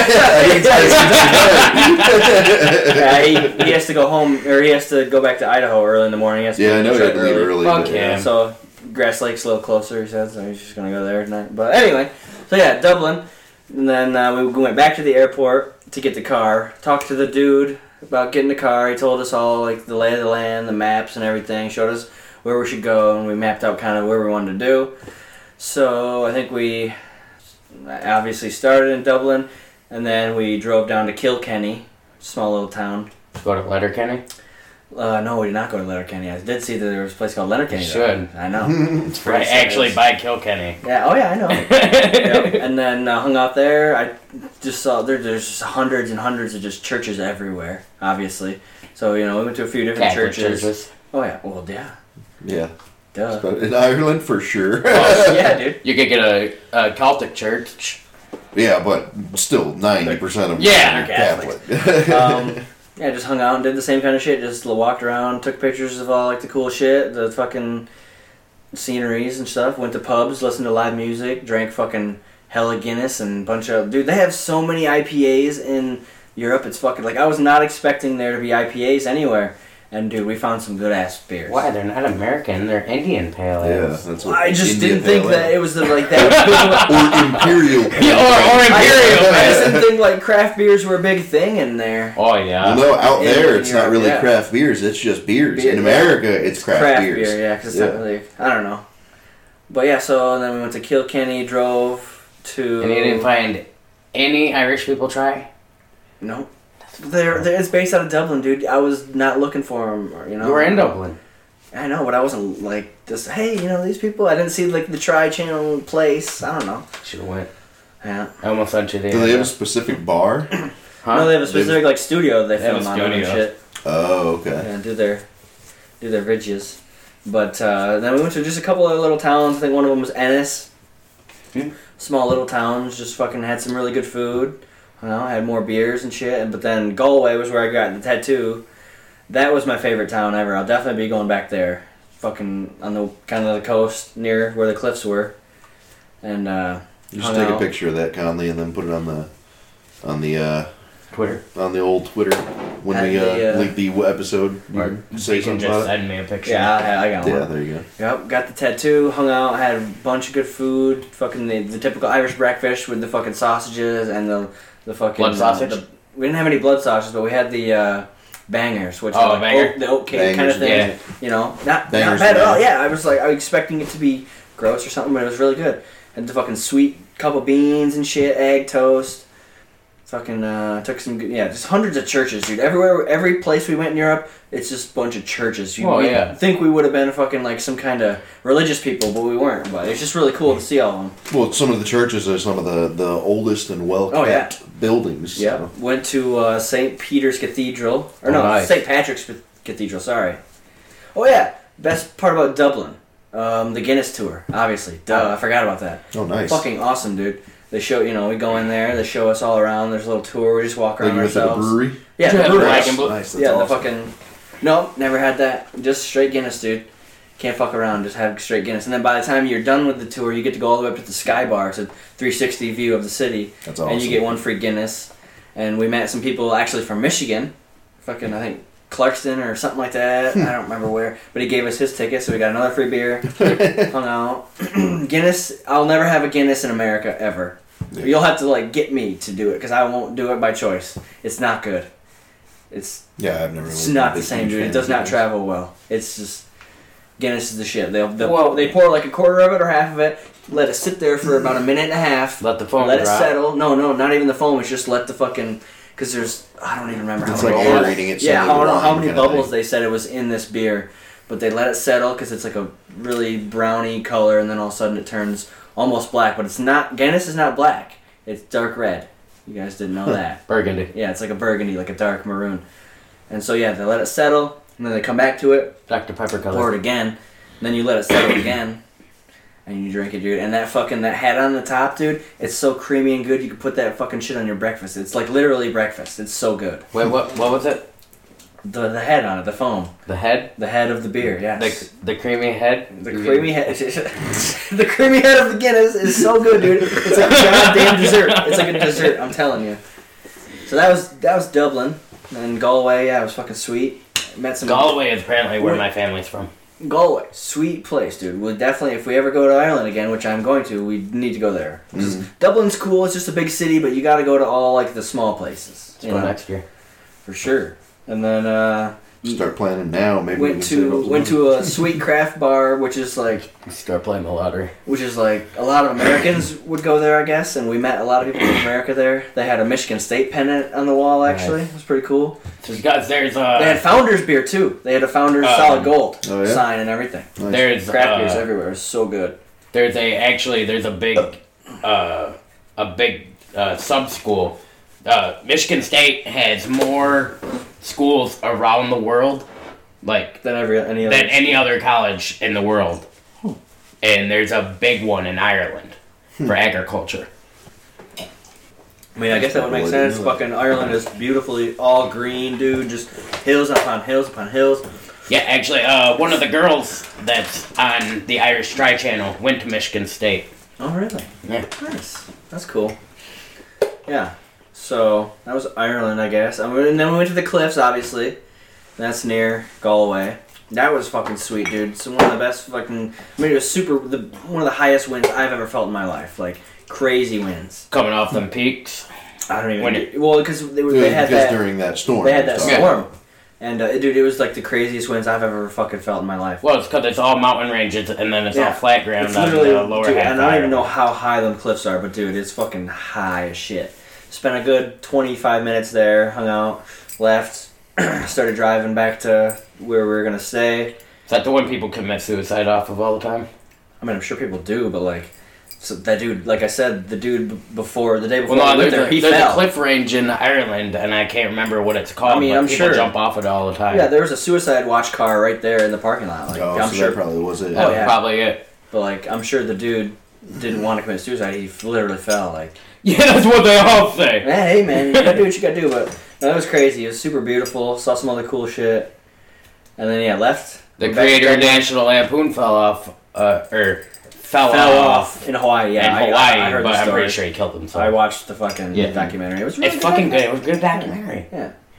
Yeah, he, he has to go home, or he has to go back to Idaho early in the morning. He has to Yeah, I know he start had to leave early. Fuck but- him. So Grass Lake's a little closer, he said, so he's just gonna go there tonight. But anyway, so yeah, Dublin, and then uh, we went back to the airport to get the car. Talked to the dude about getting the car. He told us all like the lay of the land, the maps, and everything. Showed us where we should go, and we mapped out kind of where we wanted to do. So I think we obviously started in Dublin, and then we drove down to Kilkenny, small little town. Go to Letterkenny. Uh, no, we did not go to Letterkenny. I did see that there was a place called Letterkenny. You though. should. I know. It's Right, pretty actually sad. by Kilkenny. Yeah. Oh yeah, I know. Yep. And then uh, hung out there. I just saw there. There's just hundreds and hundreds of just churches everywhere. Obviously. So you know, we went to a few different Catholic churches. churches. Oh yeah. Well, yeah. Yeah. Duh. But in Ireland, for sure. Yeah, dude. You could get a, a Celtic church. Yeah, but still, ninety percent of them Yeah, are Catholic. Um, yeah, just hung out and did the same kind of shit. Just walked around, took pictures of all like the cool shit, the fucking sceneries and stuff. Went to pubs, listened to live music, drank fucking hella Guinness and a bunch of dude. They have so many I P As in Europe. It's fucking like I was not expecting there to be I P As anywhere. And dude, we found some good ass beers. Why? They're not American. They're Indian pale yeah, ales. that's what I just Indian didn't think Pale that Ale. it was the, like that. Or Imperial. Yeah, or, or I, Imperial. I just man. didn't think like craft beers were a big thing in there. Oh, yeah. Well, no, out In there it's not Europe, really yeah. craft beers. It's just beers. Beer, in yeah. America, it's craft, Craft beers. beer, yeah, because it's Yeah. not really. I don't know. But yeah, so and then we went to Kilkenny, drove to. And you didn't find any Irish people try? No. They're, they're, it's based out of Dublin, dude. I was not looking for them, or, you know. You were in Dublin. I know, but I wasn't like just hey, you know, these people. I didn't see like the Tri Channel place. I don't know. Should have went. Yeah. I almost sent you the Do they have a address. specific bar? Huh? No, they have a specific like studio they They have film a on and studio. shit. Oh, okay. Yeah, do their do their videos. But uh, then we went to just a couple of little towns. I think one of them was Ennis. Hmm. Small little towns, just fucking had some really good food. You know, had more beers and shit. And But then Galway was where I got the tattoo. That was my favorite town ever. I'll definitely be going back there. Fucking on the kind of the coast near where the cliffs were. And uh, You just hung take a out. picture of that, Conley, and then put it on the on the uh, Twitter. on the old Twitter. when Had we uh, the, uh, leak the episode. You Or can say you can something just about it. send me a picture. Yeah, I, I got one. Yeah, there you go. Yep, got the tattoo, hung out, had a bunch of good food, fucking the, the typical Irish breakfast with the fucking sausages and the the fucking Blood sausage? the- we didn't have any blood sausages, but we had the uh, bangers, which Oh, are like banger? oat, the oat cake kind of Bangers, thing. You know, not not Bangers, bad at all. bangers. Yeah, I was like, I was expecting it to be gross or something, but it was really good. Had the fucking sweet couple beans and shit, egg toast. Fucking uh, took some good, yeah, just hundreds of churches, dude. Everywhere, every place we went in Europe, it's just a bunch of churches. You Oh, would yeah. think we would have been fucking like some kind of religious people, but we weren't. But it's just really cool to see all of them. Well, some of the churches are some of the, the oldest and well kept Oh, yeah. buildings. Yeah, so. went to uh, Saint Peter's Cathedral, or Oh, no, nice. Saint Patrick's Cathedral. Sorry. Oh yeah, best part about Dublin, um, the Guinness tour. Obviously, duh, I forgot about that. Oh, nice. Fucking awesome, dude. They show, you know, we go in there, they show us all around. There's a little tour. We just walk Like around you went to the ourselves. brewery? Yeah, the Yeah, brewery. black and blue. Nice, that's yeah, awesome. the fucking. No, never had that. Just straight Guinness, dude. Can't fuck around. Just have straight Guinness. And then by the time you're done with the tour, you get to go all the way up to the Sky Bar. It's a three sixty view of the city. That's awesome. And you get one free Guinness. And we met some people actually from Michigan. Fucking, I think, Clarkston or something like that. I don't remember where. But he gave us his ticket, so we got another free beer. Hung out. Guinness, I'll never have a Guinness in America, ever. Yeah. You'll have to, like, get me to do it, because I won't do it by choice. It's not good. It's Yeah, I've never. it's really not been a the same, huge dude. fan It does of not Guinness. travel well. It's just Guinness is the shit. They'll, they'll Well- they pour like a quarter of it or half of it, let it sit there for about a minute and a half, Let the phone let it drop. settle. No, no, not even the foam. It's just let the fucking because there's I don't even remember how It's many like bubbles. aerating it. Yeah, I don't know how many kinda bubbles thing. they said it was in this beer, but they let it settle because it's like a really browny color, and then all of a sudden it turns almost black. But it's not. Guinness is not black. It's dark red. You guys didn't know that. Burgundy. Yeah, it's like a burgundy, like a dark maroon. And so yeah, they let it settle, and then they come back to it, Doctor Pepper color. pour it again, and then you let it settle again, and you drink it, dude. And that fucking that head on the top, dude, it's so creamy and good. You could put that fucking shit on your breakfast. It's like literally breakfast. It's so good. Wait, what? What was it? The the head on it, the foam, The head? the head of the beer. Yes. The the creamy head? The You creamy head, the creamy head of the Guinness is so good, dude. It's like a goddamn dessert. It's like a dessert. I'm telling you. So that was that was Dublin, and Galway. Yeah, it was fucking sweet. Met some Galway is apparently where my family's from. Galway, sweet place, dude. We'll definitely, if we ever go to Ireland again, which I'm going to, we need to go there. Just- Dublin's cool. It's just a big city, but you got to go to all like the small places. Let's You go know, next year. for sure. And then uh, Start planning now. Maybe we went can save up to some went money. to a sweet craft bar, which is like Start playing the lottery. which is like a lot of Americans would go there, I guess, and we met a lot of people from America there. They had a Michigan State pennant on the wall, actually. Nice. It was pretty cool. Because there's uh They had Founders beer too. They had a Founders Um, Solid Gold oh, yeah? sign and everything. Nice. there's Craft beers uh, everywhere. It was so good. there's a actually there's a big uh a big uh sub school. Uh Michigan State has more schools around the world like Than every any other. than any other college in the world. And there's a big one in Ireland for agriculture. I mean, I guess that would make Well, I didn't sense. know that. Fucking Ireland is beautifully all green, dude. Just hills upon hills upon hills. Yeah, actually, uh, one of the girls that's on the Irish Tri Channel went to Michigan State. Oh, really? Yeah. Nice. That's cool. Yeah. So that was Ireland, I guess. I mean, and then we went to the Cliffs, obviously. That's near Galway. That was fucking sweet, dude. It's one of the best fucking. I mean, it was super. The one of the highest winds I've ever felt in my life. Like crazy winds. Coming off them peaks. I don't even. When it- well, because they were. Yeah, They had because that. during that storm. They had and that stuff. storm. And uh, dude, it was like the craziest winds I've ever fucking felt in my life. Well, it's because it's all mountain ranges and then it's Yeah. all flat ground It's on literally, the lower dude, half. and I don't even know how high them cliffs are, but dude, it's fucking high as shit. Spent a good twenty-five minutes there, hung out, left, started driving back to where we were gonna stay. Is that the one people commit suicide off of all the time? I mean, I'm sure people do, but like, so that dude, like I said, the dude b- before, the day before Well, no, we went there's, there, a, he there's a fell. cliff range in Ireland, and I can't remember what it's called. I mean, but I'm people sure. jump off it all the time. Yeah, there was a suicide watch car right there in the parking lot. Like, Oh, I'm so sure, that probably was it. That's Oh, yeah. probably it. but like, I'm sure the dude didn't want to commit suicide. He literally fell. Like, Yeah, that's what they all say. man, hey man, you gotta do what you gotta do. But no, that was crazy. It was super beautiful. Saw some other cool shit, and then yeah, left. The Went back to creator of Dublin. National Lampoon fell off, uh, or fell, fell off, off in Hawaii. Yeah, in I- Hawaii, I, I heard but the I'm story. pretty sure he killed himself. I watched the fucking Yeah. documentary. It was really It's fucking good. documentary. It was a good documentary. Yeah.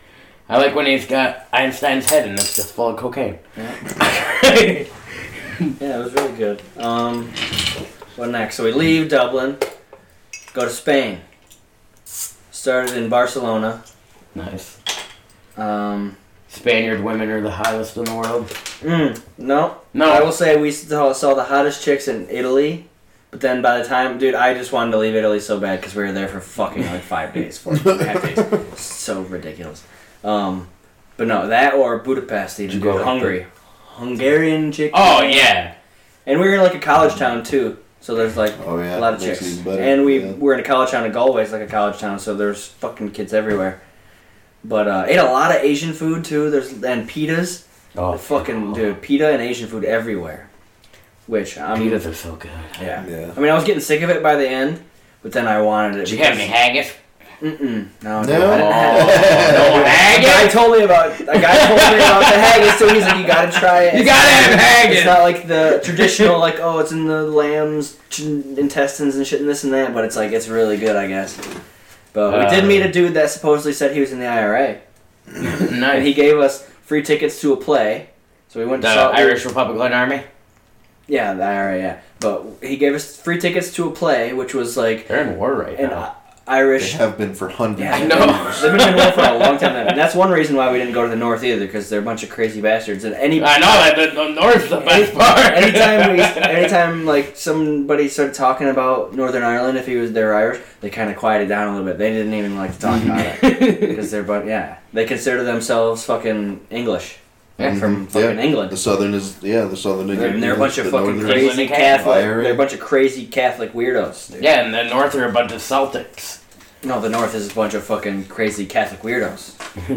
I like when he's got Einstein's head and it's just full of cocaine. Yeah. Yeah, it was really good. Um, what next? So we leave Dublin, go to Spain. Started in Barcelona. Nice. Um, Spaniard women are the hottest in the world. mm, no. No. I will say we saw, saw the hottest chicks in Italy, but then by the time, dude, I just wanted to leave Italy so bad because we were there for fucking like five days, four and a half days. So ridiculous. Um, but no, that or Budapest, even Did you go dude, Hungary. Hungarian chick. Oh, yeah. And we were in like a college town too, so there's like Oh yeah, a lot of makes chicks. it even better. And we Yeah. were in a college town in Galway, it's like a college town, so there's fucking kids everywhere. But uh, ate a lot of Asian food too. There's and pitas. Oh, Fucking dude, pita and Asian food everywhere. Which I'm pitas are so good. yeah. Yeah. I mean, I was getting sick of it by the end, but then I wanted it. Did you have any haggis? Mm-mm. No, No? dude, I didn't have No A guy haggis? told me about a guy told me about the haggis, so he's like, you gotta try it. You It's gotta not- have haggis. It's not like the traditional, like, oh, it's in the lamb's ch- intestines and shit and this and that, but it's like, it's really good, I guess. But we Uh, did meet a dude that supposedly said he was in the I R A, and Nice. he gave us free tickets to a play. So we went to The Salt Lake- Irish Republican Army? Yeah, the I R A, yeah. But he gave us free tickets to a play, which was like They're in war right an now. They Irish. have been for hundreds. Yeah, I of know. years. They've been in war for a long time now. And that's one reason why we didn't go to the north either, because they're a bunch of crazy bastards. And any I know that the, the north's the best Any- part. anytime we, anytime like somebody started talking about Northern Ireland, if he was they're Irish, they kind of quieted down a little bit. They didn't even like to talk about it because they're but yeah, they consider themselves fucking English Yeah. from Mhm. fucking Yeah. England. The southern is yeah, the southern. And they're a bunch of the fucking northern- crazy England Catholic. I R A. They're a bunch of crazy Catholic weirdos. Dude. Yeah, and the north are a bunch of Celtics. No, the North is a bunch of fucking crazy Catholic weirdos.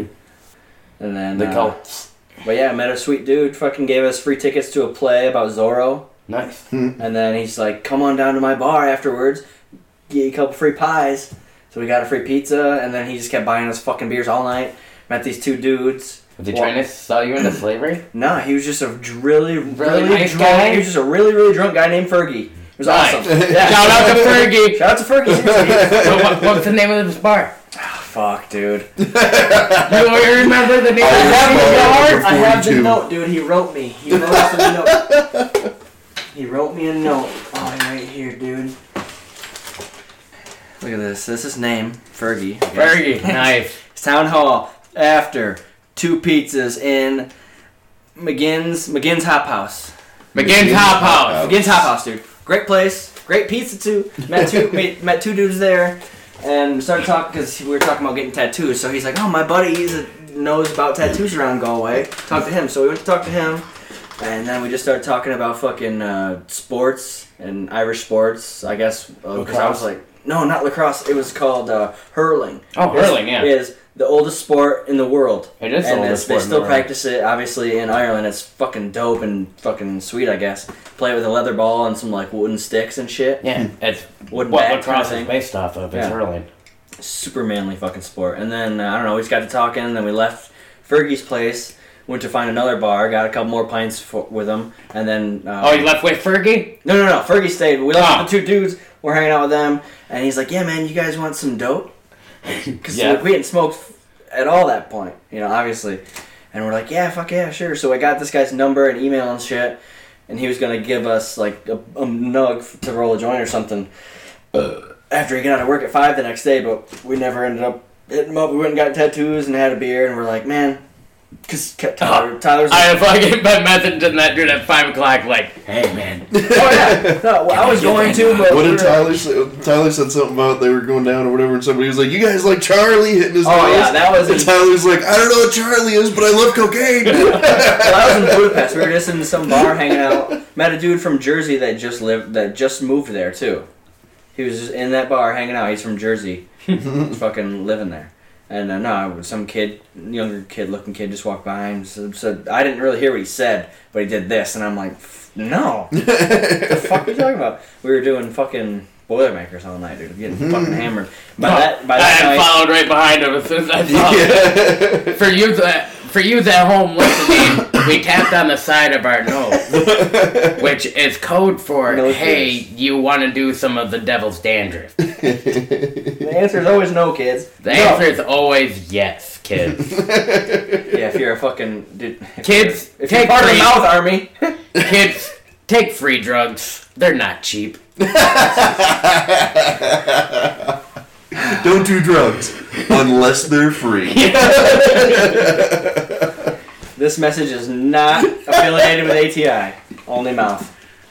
And then The uh, cults. But yeah, met a sweet dude. Fucking gave us free tickets to a play about Zorro. Nice. And then he's like, come on down to my bar afterwards, get you a couple free pies. So we got a free pizza, and then he just kept buying us fucking beers all night. Met these two dudes. Was he Well- trying to sell you into slavery? Nah, he was just a really, really, Really nice drunk. guy? He was just a really, really drunk guy named Fergie. It was Nice. awesome. Yeah. Shout out to Fergie! Shout out to Fergie. seriously. So what, what's the name of this bar? Fuck, dude. You remember the name I of have, this the bar? note. I have the forty-two. note, dude. He wrote me. He wrote us a note. He wrote me a note. Oh, right here, dude. Look at this. This is his name, Fergie. I guess. Fergie. Nice. Town Hall after two pizzas in McGinn's McGinn's Hop House. McGinn's Hop House. McGinn's Hop House, dude. Great place. Great pizza too. Met two met, met two dudes there, and started talking because we were talking about getting tattoos. So he's like, "Oh, my buddy he's a, knows about tattoos around Galway. Talk to him." So we went to talk to him, and then we just started talking about fucking uh, sports and Irish sports. I guess because I was Lacrosse? like, no, not lacrosse. It was called uh, hurling. Oh, hurling, yeah. Is the oldest sport in the world. It is the and oldest it's- they sport in the still world. practice it, obviously, in Ireland. It's fucking dope and fucking sweet, I guess. Play it with a leather ball and some, like, wooden sticks and shit. Yeah, it's Wooden what bat lacrosse kind of is thing. based off of. It's Yeah. hurling. Super manly fucking sport. And then, uh, I don't know, we just got to talking, then we left Fergie's place, went to find another bar, got a couple more pints for, with him, and then... Uh, Oh, you left with Fergie? No, no, no, Fergie stayed. We left Oh. with the two dudes, we're hanging out with them, and he's like, yeah, man, you guys want some dope? Because Yeah. like, we hadn't smoked at all that point, you know, obviously. And we're like, yeah, fuck yeah, sure. So I got this guy's number and email and shit, and he was going to give us, like, a, a nug f- to roll a joint or something uh, after he got out of work at five the next day, but we never ended up hitting him up. We went and got tattoos and had a beer, and we're like, man, because Tyler, Tyler's I had fucking been messaging that dude at five o'clock, like, hey man. oh, yeah. No, well, I was going to, but What we did were- Tyler say? Tyler said something about they were going down or whatever, and somebody was like, "You guys like Charlie?" hitting his Oh, nose. yeah, that was And in- Tyler's like, "I don't know what Charlie is, but I love cocaine." Well, I was in Budapest. We were just in some bar hanging out. Met a dude from Jersey that just lived, that just moved there too. He was just in that bar hanging out. He's from Jersey. He's fucking living there. And uh, no, some kid, younger kid looking kid, just walked by and said, said, I didn't really hear what he said, but he did this, and I'm like, no. What the fuck are you talking about? We were doing fucking Boilermakers all night, dude. Getting fucking hammered. By that, by I that had night, followed right behind him as soon as I saw him. Yeah. For you that for you at home listening, we tapped on the side of our nose, which is code for, Nose hey, pierce. you want to do some of the devil's dandruff. the answer is always no, kids. The No. answer is always yes. kids. Yeah, if you're a fucking dude, if Kids, you're, if take you're part of the free- mouth army. Kids, take free drugs. They're not cheap. Don't do drugs unless they're free. This message is not affiliated with A T I. Only mouth.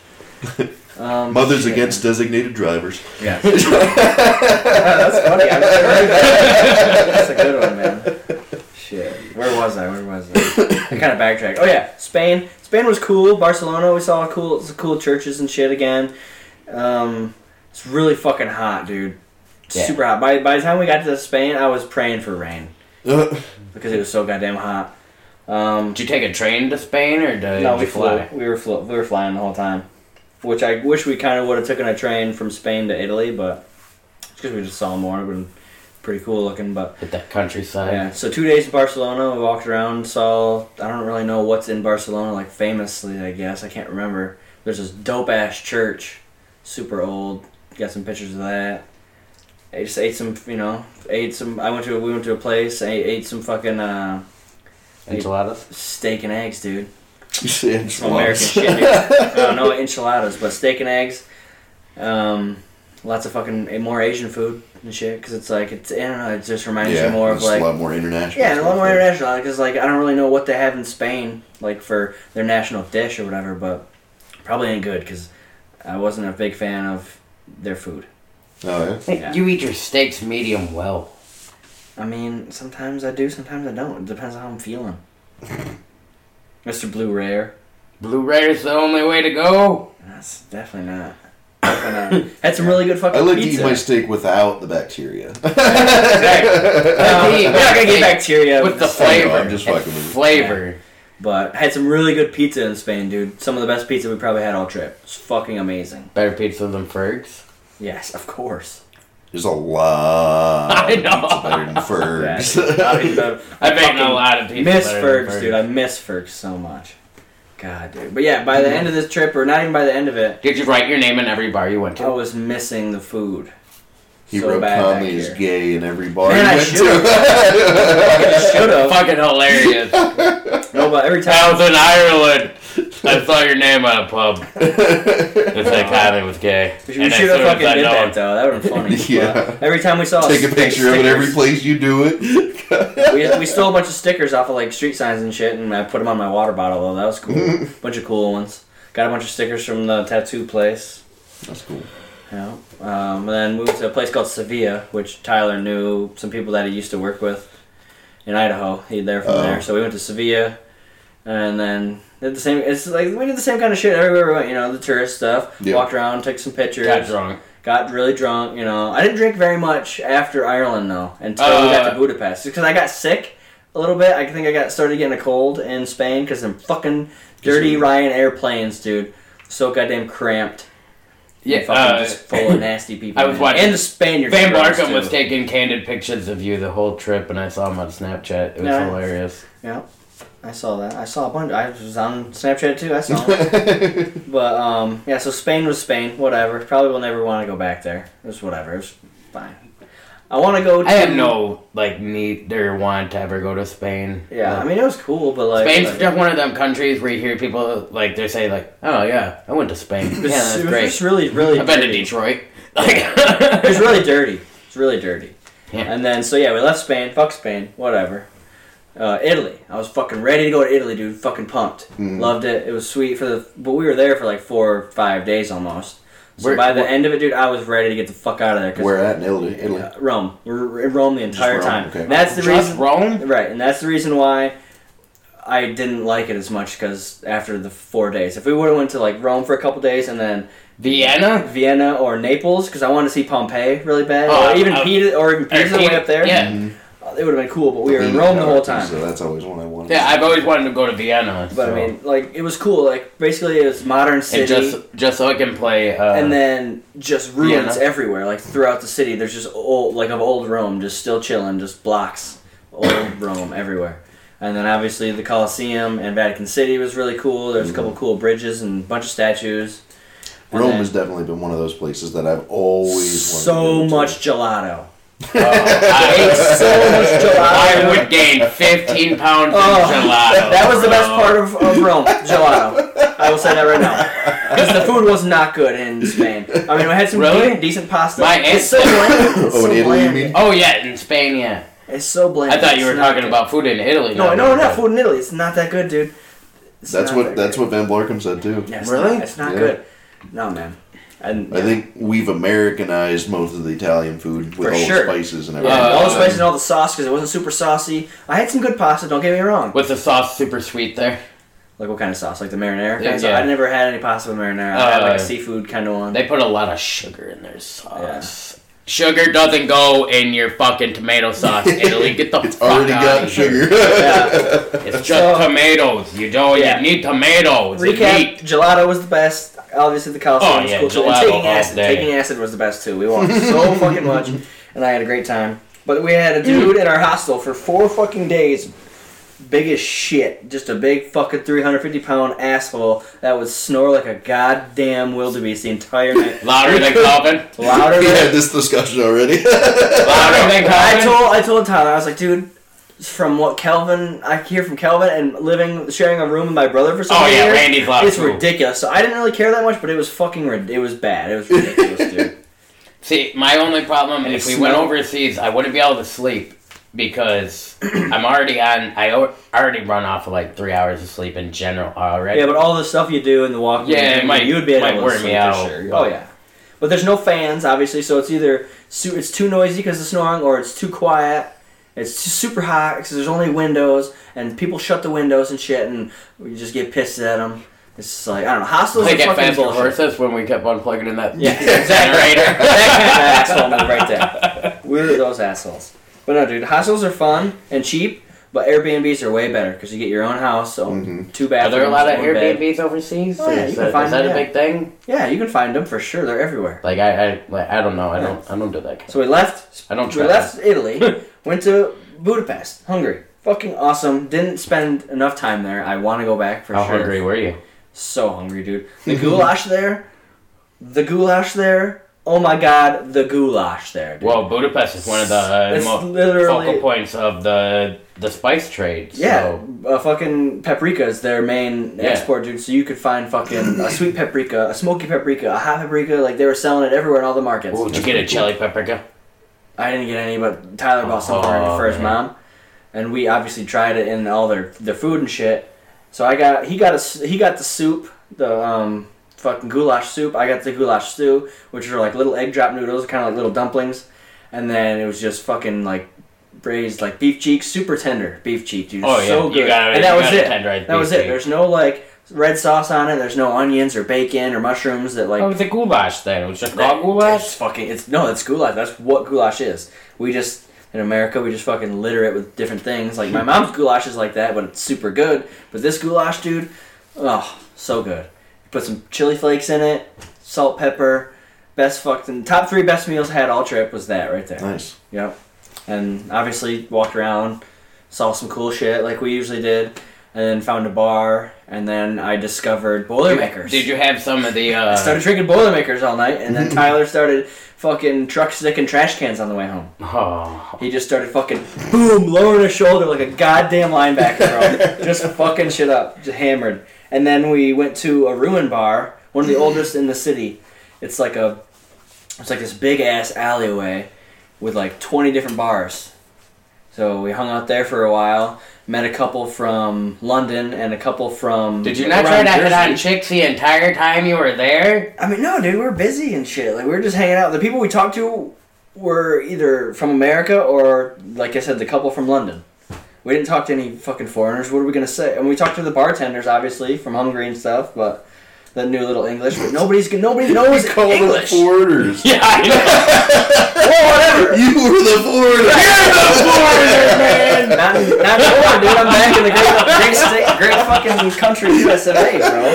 Um, Mothers shit. against designated drivers. Yeah. That's funny. I've never heard that. That's a good one, man. Shit. Where was I? Where was I? I kind of backtracked. Oh yeah, Spain. Spain was cool. Barcelona, we saw cool, cool churches and shit again. Um, it's really fucking hot, dude. Yeah. Super hot. By by the time we got to Spain, I was praying for rain Uh, because it was so goddamn hot. Um, Did you take a train to Spain or did no, you we fly? flew. We were flew, we were flying the whole time, which I wish we kind of would have taken a train from Spain to Italy, but because we just saw more, it would have been pretty cool looking. But At that countryside. yeah, so two days in Barcelona, we walked around, saw. I don't really know what's in Barcelona, like famously, I guess I can't remember. There's this dope ass church, super old. Got some pictures of that. I just ate some, you know, ate some. I went to we went to a place. I ate some fucking uh, Enchiladas? steak and eggs, dude. you said Some American shit, dude. No, no enchiladas, but steak and eggs. Um, lots of fucking more Asian food and shit, because it's like it's I don't know. It just reminds Yeah, you more of it's like a lot more international. yeah, and a lot stuff more there. international. Because like I don't really know what they have in Spain, like for their national dish or whatever, but probably ain't good because I wasn't a big fan of their food. Oh yeah. Hey, Yeah. You eat your steaks medium well. I mean, sometimes I do, sometimes I don't. It depends on how I'm feeling. Mister Blue Rare. Blue Rare's the only way to go. That's definitely not. Definitely not. Had some really good fucking I like to pizza. eat my steak without the bacteria. Exactly. Um, eat we're my not gonna get steak bacteria with the steak, flavor. I'm just fucking with you. Flavor. but had some really good pizza in Spain, dude. Some of the best pizza we probably had all trip. It's fucking amazing. Better pizza than Ferg's. Yes, of course. There's a lot I of know. pizza better than Ferg's. Yeah, dude. I I've eaten fucking a lot of pizza. miss better than Ferg's, dude. I miss Ferg's so much. God, dude. But yeah, by the end of this trip, or not even by the end of it, Did you write your name in every bar you went I to? was missing the food. He so wrote bad back Conley is here. gay in every bar Man, I he went should've. to. Should have. Fucking hilarious. No, but every I time. was in Ireland. I saw your name at a pub. It said Conley was gay. We And as should have soon as fucking I did know that it- though. That would have been funny. Yeah. But every time we saw Take a st- picture of it stickers- every place you do it. we, we stole a bunch of stickers off of like street signs and shit, and I put them on my water bottle. Though that was cool. Bunch of cool ones. Got a bunch of stickers from the tattoo place. That's cool. Yeah. Um, and then moved to a place called Sevilla, which Tyler knew some people that he used to work with in Idaho. He'd there from Oh. there, so we went to Sevilla, and then did the same. It's like we did the same kind of shit everywhere we went. You know, the tourist stuff. Yeah. Walked around, took some pictures. Got drunk. Got really drunk, you know. I didn't drink very much after Ireland though, until we got Uh, to Budapest, because I got sick a little bit. I think I got started getting a cold in Spain because them fucking dirty Ryanair planes, dude. So goddamn cramped. Yeah, And fucking uh, just full of nasty people. I was man. watching- And the Spaniards. Van were gross, Barkham too. was taking candid pictures of you the whole trip, and I saw him on Snapchat. It was Yeah. hilarious. Yeah, I saw that. I saw a bunch. I was on Snapchat too. I saw them. But um, yeah. So Spain was Spain. Whatever. Probably will never want to go back there. It was whatever. It was fine. I want to go. To, I have no like need or want to ever go to Spain. Yeah, Like, I mean it was cool, but like Spain's like, just one of them countries where you hear people like they say like, "Oh yeah, I went to Spain. Yeah, It's, that's it was great. just really, really. I've been to dirty. Detroit." Like, It was really dirty. It's really dirty. Yeah. And then so yeah, we left Spain. Fuck Spain. Whatever. Uh, Italy. I was fucking ready to go to Italy, dude. Fucking pumped. Mm. Loved it. It was sweet for the. But we were there for like four or five days almost. So Where- by the where- end of it, dude, I was ready to get the fuck out of there. 'cause- Where at in Italy? Italy. Uh, Rome. We're in Rome the entire Rome, time. okay. And that's the Just reason. Rome. Right, and that's the reason why I didn't like it as much, because after the four days, if we would have went to like Rome for a couple days and then Vienna. Vienna or Naples, because I wanted to see Pompeii really bad, Oh, or even uh, Pisa, or even Pisa way up there. Yeah. Mhm. uh, it would have been cool. But we were in Pina Rome the whole Colada, time. So that's always one I wanted. Yeah, I've always wanted to go to Vienna. But so. I mean, like it was cool. Like basically, it was modern city. and just just so I can play. Uh, and then just ruins Vienna. everywhere, like throughout the city. There's just old, like of old Rome, just still chilling, just blocks, old Rome everywhere. And then obviously the Colosseum and Vatican City was really cool. There's a couple cool bridges and a bunch of statues. And Rome then has definitely been one of those places that I've always wanted so to go to. much gelato. Oh, I ate so much gelato. I would gain fifteen pounds of Oh, gelato. That was the best bro. part of, of Rome, gelato. I will say that right now. Because the food was not good in Spain. I mean, we had some Really? de- decent pasta. My it's so bland. It's Oh, so in Italy, you bland. mean? Oh yeah, in Spain, yeah. It's so bland. I thought you It's were not talking good. about food in Italy. No, not no, not good. food in Italy. It's not that good, dude. It's That's not what that that's good. what Van Blarkum said too. Yeah, it's Really? Not, it's not Yeah. good. No, man. And I think we've Americanized most of the Italian food with For all sure. the spices and yeah, everything. all the Uh, spices and all the sauce because it wasn't super saucy. I had some good pasta. Don't get me wrong. Was the sauce super sweet there? Like what kind of sauce? Like the marinara? Kind Yeah, of sauce? yeah. I never had any pasta with marinara. I had like Uh, a seafood kind of one. They put a lot of sugar in their sauce. Sugar doesn't go in your fucking tomato sauce, Italy. Get the It's fuck already out got of here. sugar. Yeah. It's just So- tomatoes. You don't. Yeah. You need tomatoes. and Recap: meat. gelato was the best. Obviously, the Coliseum Oh, was yeah, cool too. And gelato taking all acid, day. taking acid was the best too. We walked so fucking much, and I had a great time. But we had a dude in our hostel for four fucking days, big as shit, just a big fucking three hundred fifty pound asshole that would snore like a goddamn wildebeest the entire night. Louder We than could- Calvin. Louder We than. had this discussion already. Louder than I Calvin. told I told Tyler, I was like, dude. From what Kelvin, I hear from Kelvin, and living, sharing a room with my brother for so Oh many yeah, years, Randy's loud it's too. ridiculous. So I didn't really care that much, but it was fucking, rid- it was bad. It was ridiculous, dude. See, my only problem, And if it we went smelled- overseas, I wouldn't be able to sleep because I'm already on. I o- already run off of like three hours of sleep in general already. Yeah, but all the stuff you do in the walking, Yeah, it might- you would be able might to wear sleep me for out, sure. but- Oh yeah, but there's no fans, obviously, so it's either su- it's too noisy because of snoring, or it's too quiet. It's too super hot because there's only windows, and people shut the windows and shit, and we just get pissed at them. It's just like I don't know. Hostels Like are at fucking Faster bullshit. Horses when we kept on plugging in that Yeah, generator. that kind of asshole move right there. We're those assholes. But no, dude, hostels are fun and cheap, but Airbnbs are way better because you get your own house, so Mhm. two Are bathrooms. there a lot of one bed. Airbnbs overseas? Oh, yeah, is you can that, find is that them, a yeah. big thing? Yeah, you can find them for sure. They're everywhere. Like I, I, like, I don't know. I don't, I don't do that. Kind So we left. I don't We try. left Italy, went to Budapest, Hungary. Fucking awesome. Didn't spend enough time there. I want to go back for How sure. hungry were you? So hungry, dude. The goulash there, the goulash there. Oh my god, the goulash there. Dude. Well, Budapest is one of the uh, It's most literally- focal points of the the spice trade. Yeah, So. uh, fucking paprika is their main Yeah. export, dude. So you could find fucking a sweet paprika, a smoky paprika, a hot paprika. Like they were selling it everywhere in all the markets. Ooh, did you get a chili paprika? I didn't get any, but Tyler bought some for, Oh, for his man. mom, and we obviously tried it in all their their food and shit. So I got he got a he got the soup, the um fucking goulash soup. I got the goulash stew, which are like little egg drop noodles, kind of like little dumplings, and then it was just fucking like braised like beef cheek, super tender beef cheek, dude. Oh yeah, so you good. got it. And that you was got it. tenderized That was beef it. cheek. There's no like red sauce on it. There's no onions or bacon or mushrooms that like. Oh, it was a goulash then. It was just That- called goulash. It's fucking. It's no. It's goulash. That's what goulash is. We just in America we just fucking litter it with different things. Like my mom's goulash is like that, but it's super good. But this goulash, dude, oh, so good. You put some chili flakes in it, salt, pepper. Best fucking top three best meals I had all trip was that right there. Nice. Yep. And obviously walked around, saw some cool shit like we usually did, and then found a bar, and then I discovered Boilermakers. Did you have some of the? Uh, I started drinking Boilermakers all night, and then Tyler started fucking truck sticking trash cans on the way home. Oh, He just started fucking boom, lowering his shoulder like a goddamn linebacker, bro. Just fucking shit up, just hammered. And then we went to a ruin bar, one of the oldest in the city. It's like a, it's like this big ass alleyway with like twenty different bars. So we hung out there for a while. Met a couple from London and a couple from. did you not try around to hit on Jersey. chicks the entire time you were there? I mean, no, dude, we were busy and shit. Like, we were just hanging out. The people we talked to were either from America or, like I said, the couple from London. We didn't talk to any fucking foreigners. What are we going to say? And we talked to the bartenders, obviously, from Hungary and stuff, but that knew a little English. But nobody's nobody knows Call them English. foreigners. Yeah, I know. Well, whatever. You were the foreigners. You're the foreigner, man. Not, not anymore, dude. I'm back in the great, great, state, great fucking country U S of A,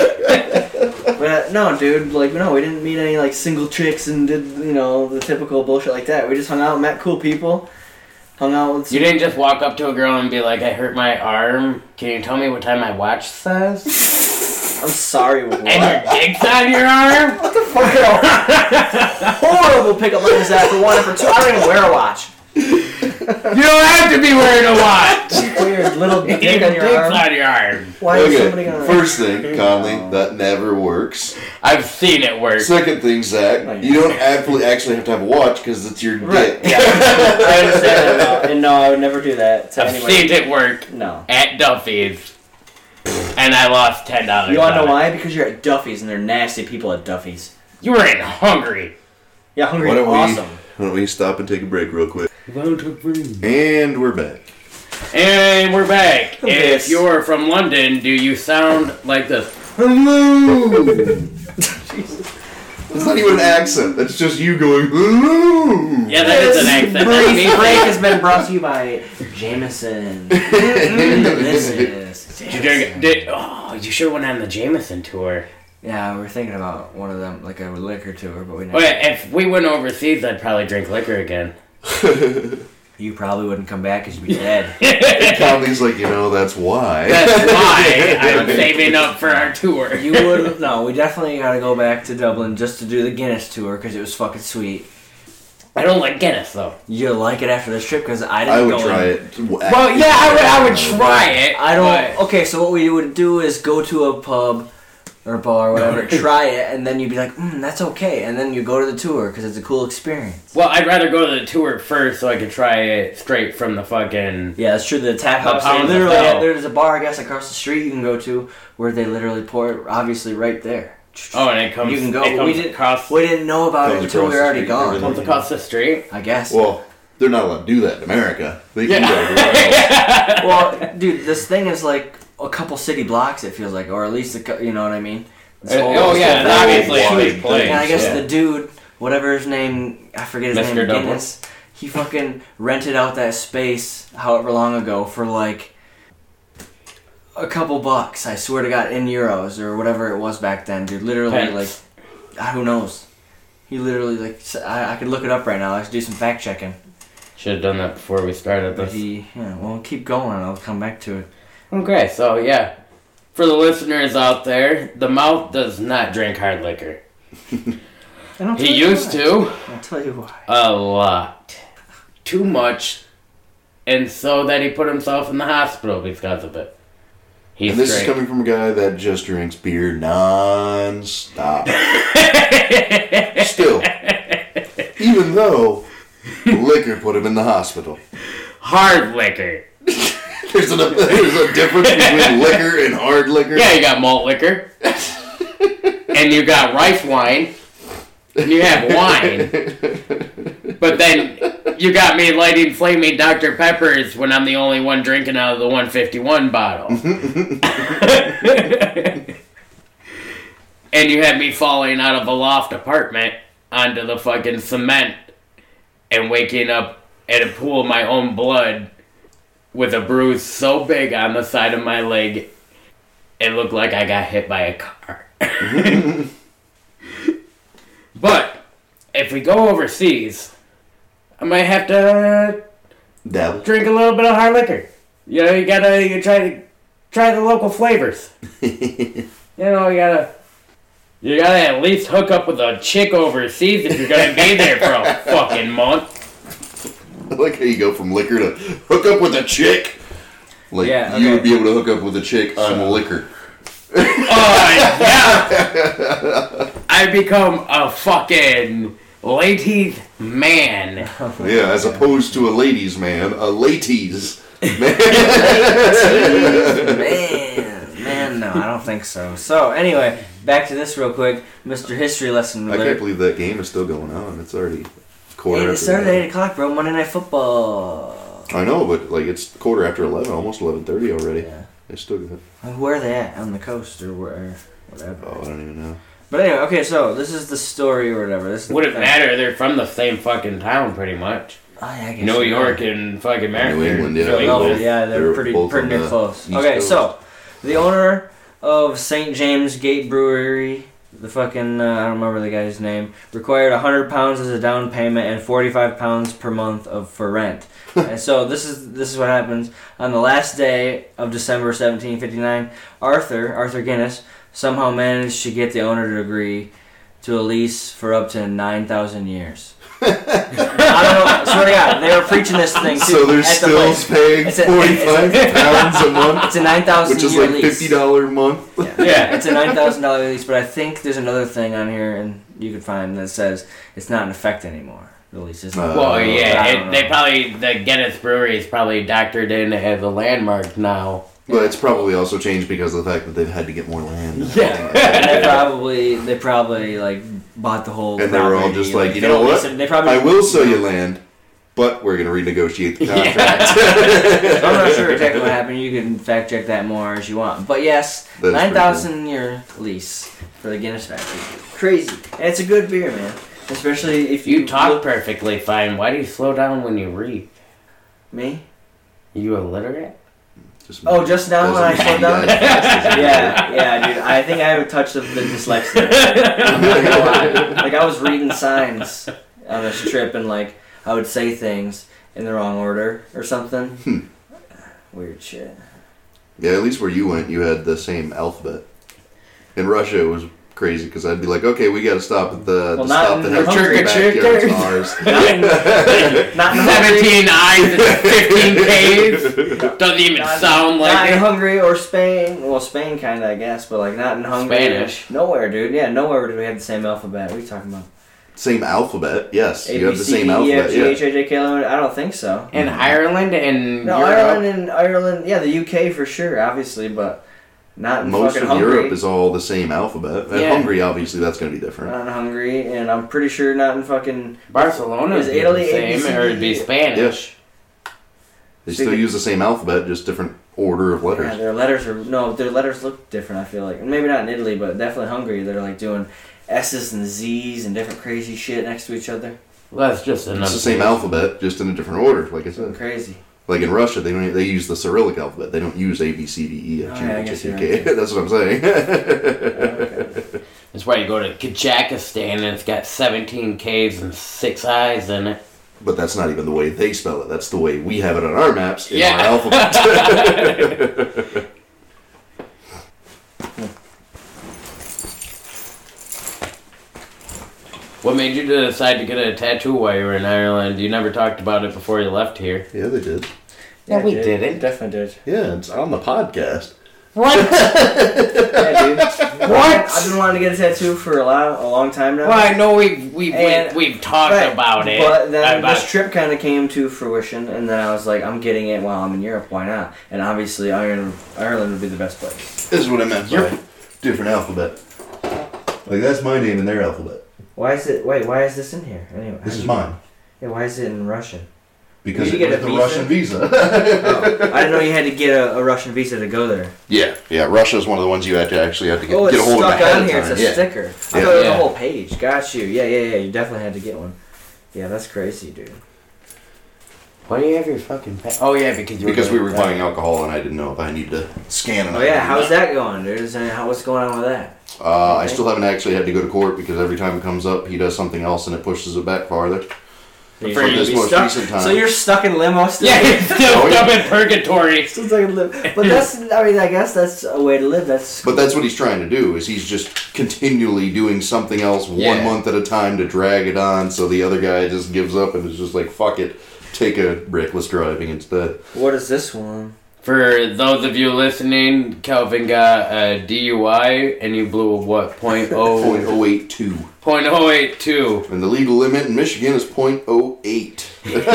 bro. But no, dude. Like, no, we didn't meet any like single chicks and did you know the typical bullshit like that. We just hung out, met cool people, hung out with. You didn't just walk up to a girl and be like, "I hurt my arm. Can you tell me what time my watch says?" I'm sorry. What? And your dick's on your arm? What the fuck? Horrible pickup line is that for one and for two. I don't even wear a watch. You don't have to be wearing a watch. Put your little dick Dick on your arm. on your arm. Why is somebody Okay, gonna... first thing, Conley, that never works. I've seen it work. Second thing, Zach, you don't actually actually have to have a watch because it's your Right, dick. yeah. I understand that. No, and no, I would never do that to I've anybody. seen it work No. at Duffy's, and I lost ten dollars. You wanna know why? Because you're at Duffy's and they're nasty people at Duffy's. You were in hungry. Yeah, hungry Why is don't we- awesome. Why don't we stop and take a break real quick? And we're back. And we're back. Yes. If you're from London, do you sound like this? Hello! It's not even an accent. That's just you going, hello! Yeah, that is an accent. That's Brief me. break has been brought to you by Jameson. This is Did you, drink, did, oh, you should have went on the Jameson tour. Yeah, we were thinking about one of them, like a liquor tour, but we never. Well, if we went overseas, I'd probably drink liquor again. You probably wouldn't come back because you'd be dead. Conley's like, you know, that's why. That's why I'm saving up for our tour. You would no. We definitely got to go back to Dublin just to do the Guinness tour because it was fucking sweet. I don't like Guinness, though. You'll like it after this trip because I didn't. I would go try in. it. Well, yeah, I would, I would try it. I don't. but- Okay, so what we would do is go to a pub or bar or whatever, try it, and then you'd be like, mm, that's okay, and then you go to the tour because it's a cool experience. Well, I'd rather go to the tour first so I could try it straight from the fucking... Yeah, that's true. The tap The house. They pounds of literally, hell. there's a bar I guess across the street you can go to where they literally pour it, obviously right there. Oh, and it comes, You can go, it but we comes didn't- across, We didn't know about Comes it until we across were the already street, gone. everything. comes across the street. I guess. Well, they're not allowed to do that in America. They can Yeah. do that everywhere else. Well, dude, this thing is like a couple city blocks. It feels like, or at least a, cou- you know what I mean. This Uh, whole- oh, this yeah, whole and thing. obviously a big place. And I guess yeah. the dude, whatever his name, I forget his Mister name, Double. Guinness, he fucking rented out that space however long ago for like a couple bucks. I swear to God, in euros or whatever it was back then, dude. Literally, Pence. like, ah, who knows? He literally like s- I, I could look it up right now. I should do some fact checking. Should have done that before we started But this. he, yeah, well, keep going. I'll come back to it. Okay, so yeah. For the listeners out there, the mouth does not drink hard liquor. And I'll tell He you used why. to. I'll tell you why. A lot. Too much. And so that he put himself in the hospital because of it. He's And this straight. is coming from a guy that just drinks beer non-stop. Still, even though liquor put him in the hospital. Hard liquor. There's a, there's a difference between liquor and hard liquor. Yeah, you got malt liquor. And you got rice wine. And you have wine. But then you got me lighting flaming Doctor Peppers when I'm the only one drinking out of the one fifty-one bottle. And you had me falling out of a loft apartment onto the fucking cement and waking up at a pool of my own blood with a bruise so big on the side of my leg it looked like I got hit by a car. But if we go overseas, I might have to Dabble. drink a little bit of hard liquor. You know, you gotta you try to try the local flavors. You know, you gotta you gotta at least hook up with a chick overseas if you're gonna be there for a fucking month. I like how you go from liquor to hook up with a chick. Like, Yeah, you okay. would be able to hook up with a chick on liquor. Oh, yeah! I become a fucking ladies man. Yeah, as opposed to a ladies' man, a ladies man. Man, man, no, I don't think so. So, anyway, back to this real quick. Mister History Lesson. I can't believe that game is still going on. It's already quarter Hey, it after started at eleven. eight o'clock, bro. Monday Night Football. I know, but like it's quarter after eleven, almost eleven thirty already. Yeah. They still got. Where are they at? On the coast or where? Whatever. Oh, I don't even know. But anyway, okay, so this is the story or whatever. This is Wouldn't the- matter, they're from the same fucking town pretty much. Oh, yeah, I guess New you're York right. and fucking America. New England, yeah. New New Oh, England. yeah, they're, They're pretty both pretty on near the close. East Okay, Coast. so the owner of Saint James Gate Brewery, the fucking uh, I don't remember the guy's name, required a hundred pounds as a down payment and forty five pounds per month of for rent. And so this is this is what happens on the last day of December seventeen fifty nine. Arthur Arthur Guinness somehow managed to get the owner to agree to a lease for up to nine thousand years. I don't know. Swear to God, they were preaching this thing too. So they're at the still place. paying It's a- forty-five pounds a month, It's a nine thousand which is year like lease. fifty dollars a month. Yeah. Yeah. It's a nine thousand dollar lease, but I think there's another thing on here, and you can find that says it's not in effect anymore. The lease isn't. Uh, Well, I yeah, don't it, they know. probably the Guinness Brewery is probably doctored in as a landmark now. But it's probably also changed because of the fact that they've had to get more land. Yeah. they probably they probably like bought the whole. And they were all property, just like, you they know don't what? lease it, They probably. I will sell you land, but we're going to renegotiate the contract. I'm not sure exactly what happened. You can fact check that more as you want. But yes, That is nine pretty thousand year lease for the Guinness factory. Crazy, and it's a good beer, man. Especially if you, You talk look- perfectly fine. Why do you slow down when you read? Me? Uh, You illiterate? Just Oh, just now when I doesn't slowed down? mean you guys fast as you Yeah, yeah, dude. I think I have a touch of the dyslexia. I'm not gonna lie. Like I was reading signs on this trip, and like I would say things in the wrong order or something. Hmm. Weird shit. Yeah, at least where you went, you had the same alphabet. In Russia, it was crazy because I'd be like, okay, we got to stop at the, Well, the not stop in that has Hungary. three backyards ours. Not in, not in Hungary. Seventeen eyes and fifteen caves. Doesn't even Not, sound not like in it. Hungary or Spain. Well, Spain kind of, I guess, but like not in Hungary. Spanish. Nowhere, dude. Yeah, nowhere do we have the same alphabet. What are you talking about? Same alphabet, yes. A, you B, have the C, same D, E, F, alphabet, G, yeah. H, I, J, K, L, M N. I don't think so. In Ireland and No, Europe. Ireland and Ireland, yeah, the U K for sure, obviously, but not in Most fucking of Hungary. Europe is all the same alphabet. In Yeah. Hungary, obviously, that's going to be different. Not in Hungary, and I'm pretty sure not in fucking. Barcelona Is is Italy the same, A B C or it'd be D? Spanish. They So you still could- use the same alphabet, just different order of Yeah, letters. their letters are no, their letters look different. I feel like maybe not in Italy, but definitely Hungary. They're like doing S's and Z's and different crazy shit next to each other. Well, that's just It's the same alphabet, just in a different order, like I said. Crazy. Like in Russia, they don't, they use the Cyrillic alphabet. They don't use A, B, C, D, E, F, Oh, G, yeah, I H, I, guess J, you're K. right. That's what I'm saying. Okay. That's why you go to Kazakhstan and it's got seventeen caves and six eyes in it. But that's not even the way they spell it. That's the way we have it on our maps in Yeah. our alphabet. What made you decide to get a tattoo while you were in Ireland? You never talked about it before you left here. Yeah, they did. No, we it did. didn't. It definitely did. Yeah, it's on the podcast. What? Yeah, dude. What? I've been wanting to get a tattoo for a lot, a long time now. Well, I know we've we've And- we've, we've talked Right, about it. But then about this trip kind of came to fruition, and then I was like, I'm getting it while I'm in Europe. Why not? And obviously, Ireland, Ireland would be the best place. This is what I meant by You're- different alphabet. Like, that's my name in their alphabet. Why is it? Wait, why is this in here anyway? This is mine. Yeah, why is it in Russian? Because Did you it get was a the visa? Russian visa. Oh, I didn't know you had to get a, a Russian visa to go there. Yeah, yeah. Russia is one of the ones you had to actually have to get, Oh, get it's a hold of stuck ahead on of here. time. It's a yeah. sticker. I Yeah. thought it was Yeah. a whole page. Got you. Yeah, yeah, yeah. You definitely had to get one. Yeah, that's crazy, dude. Why do you have your fucking pen? Oh yeah, because you were Because we doing were that. buying alcohol and I didn't know if I needed to scan it. Oh yeah, how's that going, dude? Is there, how, what's going on with that? Uh, I still haven't actually had to go to court because every time it comes up, he does something else and it pushes it back farther. So For you're this be most stuck- recent time. So you're stuck in limo still? Yeah, he's still Oh, yeah. up in purgatory. Still stuck in limo. But that's, I mean, I guess that's a way to live. That's But that's what he's trying to do. Is he's just continually doing something else one Yeah. month at a time to drag it on, so the other guy just gives up and is just like, "Fuck it, take a reckless driving instead." What is this one? For those of you listening, Kelvin got a D U I and you blew a what? Point oh point oh eight two, point oh eight two. and the legal limit in Michigan is point oh eight.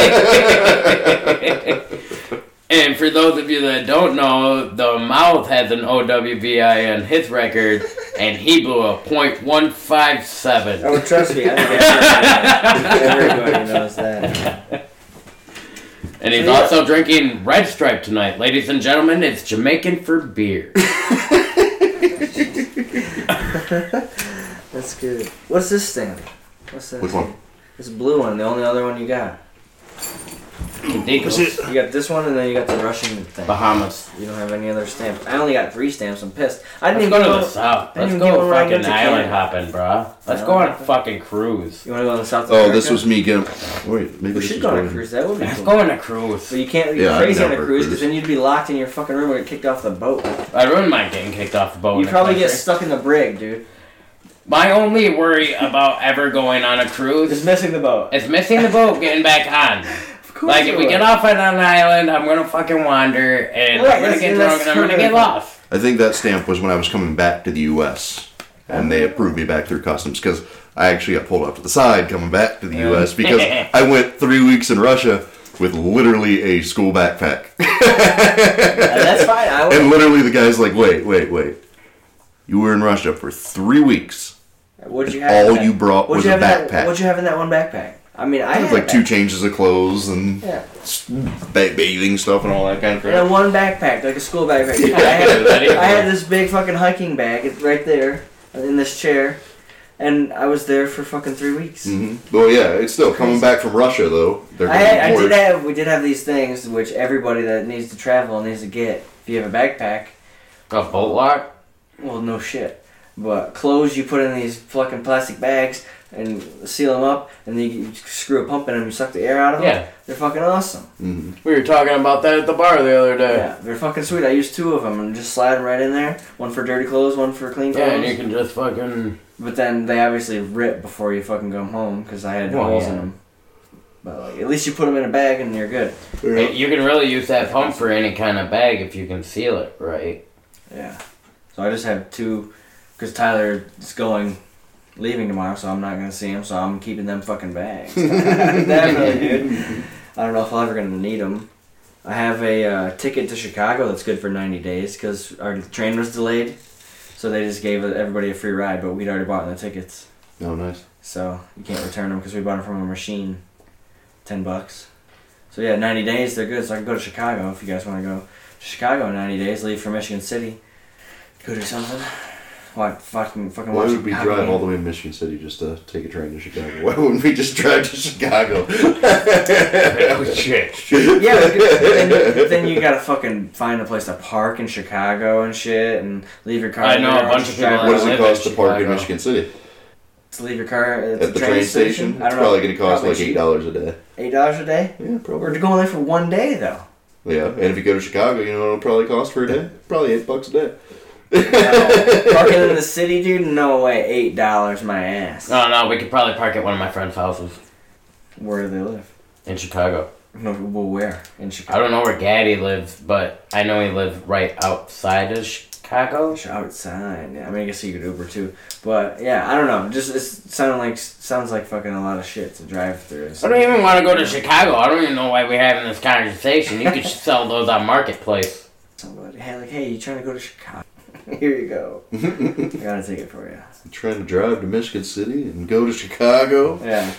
And for those of you that don't know, the Mouth has an O W V I on his record, and he blew a point one five seven. Oh, trust me, I think everybody, everybody knows that. And he's So, yeah. also drinking Red Stripe tonight. Ladies and gentlemen, it's Jamaican for beer. That's good. What's this thing? What's that? Which one? This blue one, the only other one you got. Ridiculous. You got this one, and then you got the Russian thing. Bahamas. You don't have any other stamps. I only got three stamps. I'm pissed. I Let's didn't go even to go. the south. I didn't Let's even get go one when I fucking went to island Canada. hopping, bro. Let's No, go on a nothing. fucking cruise. You want to go on the South Oh, America? this was me getting. Wait, maybe We this should is go on a going- cruise. That would be Let's cool. go on a cruise. But you can't be Yeah, I've crazy on a never cruise cruised. because then you'd be locked in your fucking room or get kicked off the boat. I ruined my getting kicked off the boat. You'd in a probably get country. stuck in the brig, dude. My only worry about ever going on a cruise Just missing the boat. is missing the boat, getting back on. Of course Like, you if we would. get off on an island, I'm gonna fucking wander, and Right, I'm gonna that's- get that's drunk, and I'm gonna get totally- lost. I think that stamp was when I was coming back to the U S and they approved me back through customs because I actually got pulled off to the side coming back to the U S because I went three weeks in Russia with literally a school backpack. Yeah, that's fine. I would. And literally the guy's like, wait, wait, wait. You were in Russia for three weeks. What'd you have? All in that- you brought what'd was you a have in that- backpack. What'd you have in that one backpack? I mean, I It was had like a two backpack. changes of clothes and Yeah. ba- bathing stuff and all that kind of And a crap. one backpack, like a school backpack. Yeah. I, had, I had this big fucking hiking bag it's right there in this chair, and I was there for fucking three weeks. hmm Well, yeah, it's still coming back from Russia though. They're I, gonna had, I report. did have, we did have these things which everybody that needs to travel needs to get. If you have a backpack, A boat lock? well, no shit. But clothes you put in these fucking plastic bags and seal them up, and then you screw a pump in them, you suck the air out of them. Yeah. They're fucking awesome. Mhm. We were talking about that at the bar the other day. Yeah, they're fucking sweet. I used two of them and just slide them right in there. One for dirty clothes, one for clean clothes. Yeah, and you can just fucking... But then they obviously rip before you fucking come home because I had Well, holes yeah. in them. But like, at least you put them in a bag and you're good. Hey, you can really use that pump for any kind of bag if you can seal it right. Yeah. So I just have two, because Tyler is going, leaving tomorrow, so I'm not gonna see him. So I'm keeping them fucking bags. Definitely, dude. I don't know if I'm ever gonna need them. I have a uh, ticket to Chicago that's good for ninety days because our train was delayed. So they just gave everybody a free ride, but we'd already bought the tickets. Oh, nice. So you can't return them because we bought them from a machine. Ten bucks. So yeah, ninety days, they're good. So I can go to Chicago if you guys want to go to Chicago in ninety days, leave for Michigan City. Go do something. What, fucking, fucking Why watch would we a hockey drive game. all the way to Michigan City just to take a train to Chicago? Why wouldn't we just drive to Chicago? Oh, shit. Yeah, but then, then you gotta fucking find a place to park in Chicago and shit, and leave your car. I know, there, a or bunch just of people drive What does I it live cost in to park in Chicago. Michigan City? To leave your car at, At the train station? I It's don't probably know. going to cost Probably like cheap. eight dollars a day. Eight dollars a day. Yeah, We're probably. going there for one day though. Yeah, and if you go to Chicago, you know what it'll probably cost for a day? Probably eight bucks a day. No. Parking in the city, dude? No way. Eight dollars my ass. No, no, we could probably park at one of my friend's houses Where do they live? in Chicago. No, well, where? In I Chicago. don't know where Gaddy lives, but I know he lives right outside of Chicago. Outside. Yeah, I mean, I guess you could Uber too. But yeah, I don't know. Just it sounded like sounds like fucking a lot of shit to drive through. I don't even want to go to Chicago. I don't even know why we're having this conversation. You could sell those on Marketplace. Somebody, hey, like, hey, you trying to go to Chicago? Here you go. I got a ticket for you. Trying to drive to Michigan City and go to Chicago? Yeah.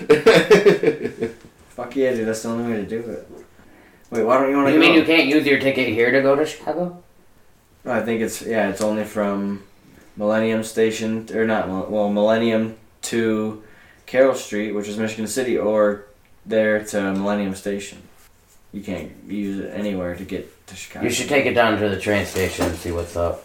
Fuck yeah, dude. That's the only way to do it. Wait, why don't you want to You go? mean you can't use your ticket here to go to Chicago? I think it's yeah, it's only from Millennium Station or not Mil- well Millennium to Carroll Street, which is Michigan City, or there to Millennium Station. You can't use it anywhere to get to Chicago. You should take it down to the train station and see what's up.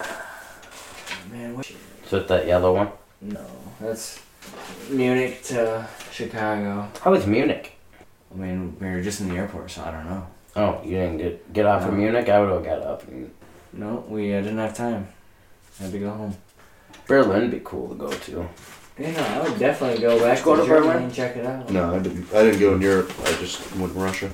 Man, what? So it's that yellow one. No, that's Munich to Chicago. How was Munich? I mean, we were just in the airport, so I don't know. Oh, you didn't get get off of No. Munich? I would have got up. And No, we uh, didn't have time. Had to go home. Berlin'd be cool to go to. Yeah, no, I would definitely go back Go to to Germany Berlin? and check it out. No, I didn't. I didn't go in Europe. I just went to Russia.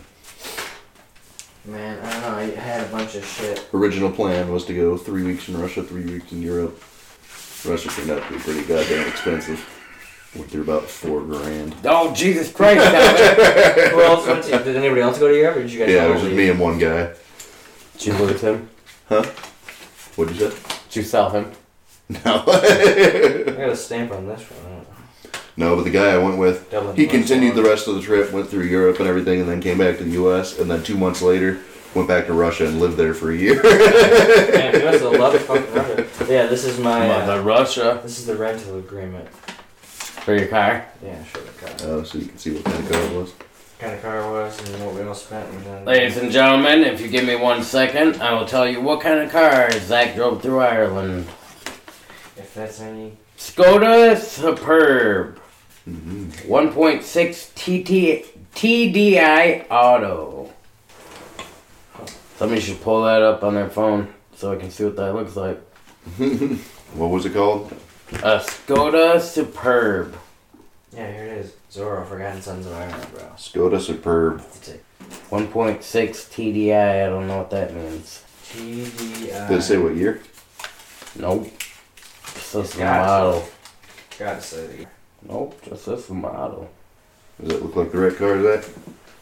Man, I don't know. I had a bunch of shit. Original plan was to go three weeks in Russia, three weeks in Europe. Russia turned out to be pretty goddamn expensive. Went through about four grand. Oh, Jesus Christ! That Who else went to? Did anybody else go to Europe, or did you guys? Yeah, it all was just leave? me and one guy. Did you lose him? What'd you say? Did you sell him? No. I got a stamp on this one. No, but the guy I went with, Dublin he was continued the long. rest of the trip, went through Europe and everything, and then came back to the U S, and then two months later, went back to Russia and lived there for a year. Man, you must have loved fucking Russia. Yeah, this is my. Mother Uh, Russia. this is the rental agreement. For your car? Yeah, sure. The car. Oh, so you can see what kind of car it was. What kind of car it was and what we all spent. And then, Ladies and gentlemen, if you give me one second, I will tell you what kind of car Zach drove through Ireland. if that's any. Skoda Superb. Mm-hmm. one point six T T T D I Auto. Somebody should pull that up on their phone so I can see what that looks like. What was it called? A Skoda Superb. Yeah, here it is. Zorro, Forgotten Sons of Iron, bro. Skoda Superb. That's it. one point six T D I. I don't know what that means. T D I. Did it say what year? Nope. Just this got model. Gotta say the Nope. Just this model. Does it look like the red car to that?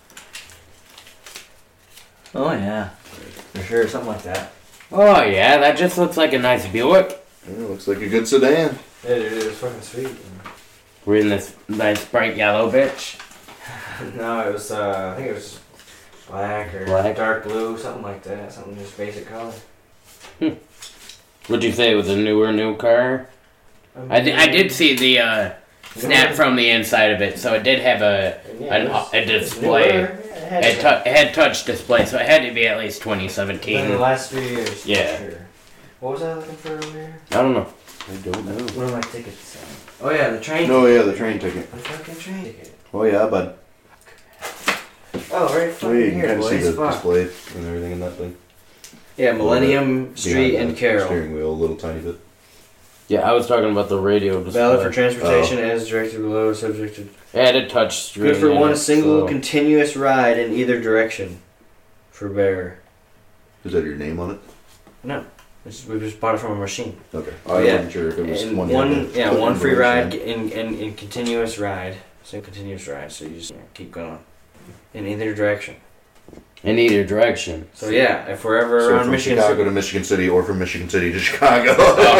Oh, yeah. For sure, something like that. Oh yeah, that just looks like a nice Buick. Yeah, looks like a good sedan. Yeah, dude, it was fucking sweet. We're in this nice bright yellow bitch. No, it was, uh, I think it was black or Black? dark blue, something like that. Something just basic color. Would you say it was a newer new car? I, di- I did see the uh, snap from the inside of it, so it did have a Yeah, an, it was- a display. Newer, yeah, it had It, to- tou- it had touch display, so it had to be at least twenty in the seventeen. last few years. for Yeah. Sure. What was I looking for over here? I don't know. I don't know. What are my tickets? Oh yeah, the train. Oh yeah, the train ticket. The fucking train ticket. Oh yeah, bud. Oh, right Oh, fucking yeah, you can here, kind of see boys. the Fuck. display and everything in that thing. Yeah, Millennium Behind Street the and Carroll. Steering wheel, a little tiny bit. Yeah, I was talking about the radio display. Valid for transportation as directed below, subject to. It had a touch screen. Good for in one it, single so- continuous ride in either direction. For bearer. Is that your name on it? No, it's, we just bought it from a machine. Okay. Oh, I yeah. wasn't sure if it was And one. one, you had to yeah, put one free ride information in, in, in continuous ride. So continuous ride. So you just yeah, keep going in either direction. In either direction. So yeah, if we're ever in. So around from Michigan Chicago City, to Michigan City, or from Michigan City to Chicago.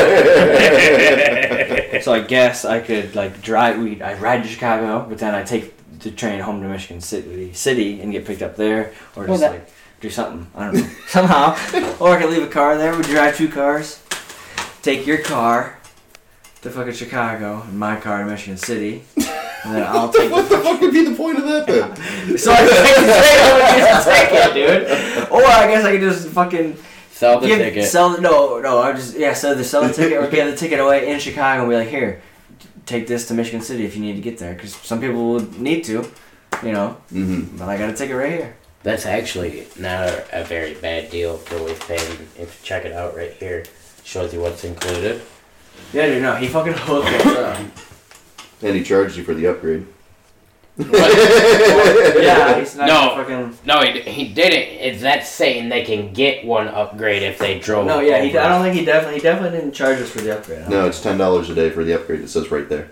so I guess I could like drive. We I ride to Chicago, but then I take the train home to Michigan City, City, and get picked up there, or Well, just that- like do something. I don't know somehow, or I could leave a car there. We drive two cars, take your car to fucking Chicago, and my car to Michigan City, and then I'll take. What the fuck would be the point of that then? So I can take the train home and get the ticket, dude. Or I guess I could just fucking. Sell the Give, ticket. Sell the no, no. I just yeah, sell the sell the ticket or get the ticket away in Chicago and be like, here, take this to Michigan City if you need to get there, because some people would need to, you know. Mm-hmm. But I got a ticket right here. That's actually not a, a very bad deal for what he's paying. If you check it out right here, shows you what's included. Yeah, dude. No, he fucking hooked us up. And he charged you for the upgrade. Yeah, he's not No. fucking. No, he, he didn't. It's that's saying they can get one upgrade if they drove. No, yeah, he. over. I don't think he definitely he definitely didn't charge us for the upgrade. I don't No, think. it's ten dollars a day for the upgrade. It says right there.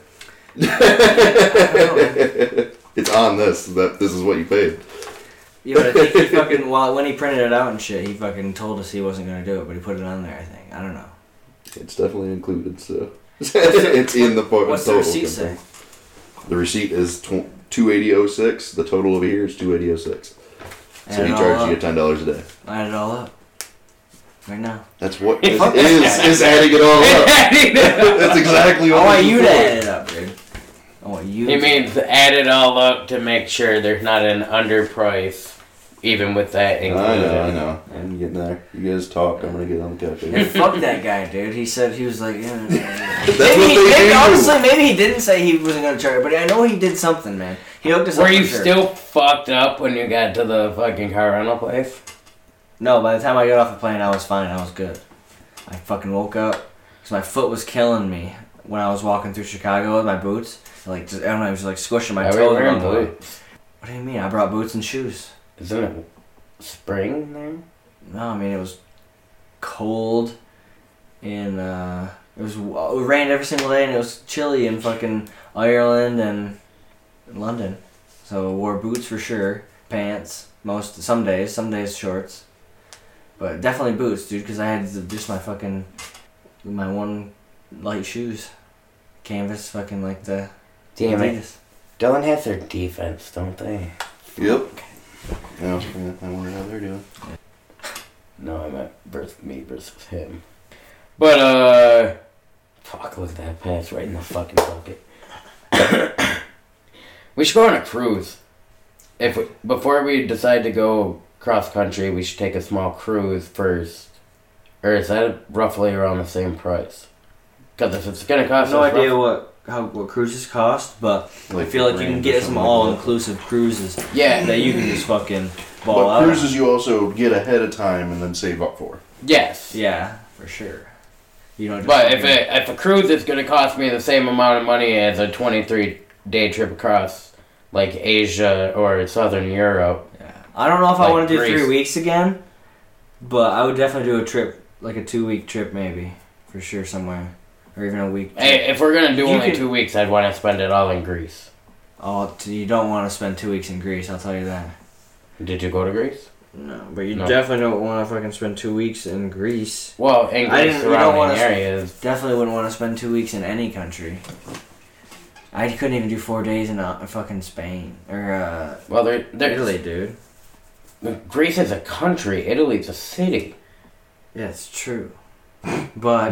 It's on this. That this is what you paid. Yeah, but I think he fucking well when he printed it out and shit, he fucking told us he wasn't gonna do it, but he put it on there. I think I don't know. It's definitely included. So it's in the po- What's the total. receipt say? The receipt is two eighty oh six. The total over here is two eighty oh six. So Add he it all charged you up. ten dollars a day. Add it all up. Right now. That's what is, is, is adding it all up. That's exactly I what want it is you to for. add it up, dude. I want you. He to- means add it all up to make sure there's not an underprice, even with that I included. know, I know. I'm getting there. You guys talk. I'm gonna get on the And calculator. fuck that guy, dude. He said he was like, yeah. yeah, yeah. That's maybe, what he, they maybe do. honestly, maybe he didn't say he wasn't gonna charge, but I know he did something, man. He hooked us Were up. you for sure. still fucked up when you got to the fucking car rental place? No, by the time I got off the plane, I was fine. I was good. I fucking woke up because my foot was killing me when I was walking through Chicago with my boots. Like, just, I don't know, it was like squishing my Why were you toes wearing along the way. boots? What do you mean? I brought boots and shoes. Isn't it spring there? No, I mean it was cold, and uh, it was it rained every single day, and it was chilly in fucking Ireland and London. So I wore boots for sure, pants most some days, some days shorts, but definitely boots, dude, because I had the, just my fucking my one light shoes, canvas, fucking like the Damn it. Adidas. Dylan has their defense, don't they? Yep. Yeah, I wonder how they're doing. No, I meant versus me versus him. But, uh... Fuck, look at that pass right in the fucking bucket. We should go on a cruise. If we, before we decide to go cross country, we should take a small cruise first. Or is that roughly around the same price? Because if it's gonna I cost have no us idea rough- what how what cruises cost, but I Like feel like you can Grand or get some something like all that. inclusive cruises Yeah. that you can just fucking ball But out. cruises you also get ahead of time and then save up for. Yes. Yeah, for sure. You don't. Just But if fucking- it, if a cruise is going to cost me the same amount of money as a twenty-three day trip across, like Asia or Southern Europe, yeah. I don't know if I like want to do Greece. three weeks again, but I would definitely do a trip, like a two week trip, maybe for sure somewhere, or even a week. hey, if we're going to do You only can- two weeks, I'd want to spend it all in Greece. Oh, t- you don't want to spend two weeks in Greece. I'll tell you that. Did you go to Greece? No, but you No. definitely don't want to fucking spend two weeks in Greece. Well, in I Greece didn't- you don't surrounding wanna- areas. Definitely wouldn't want to spend two weeks in any country. I couldn't even do four days in uh, fucking Spain or uh, Well, they're, they're, Italy, dude. Greece is a country. Italy's a city. Yeah, it's true. But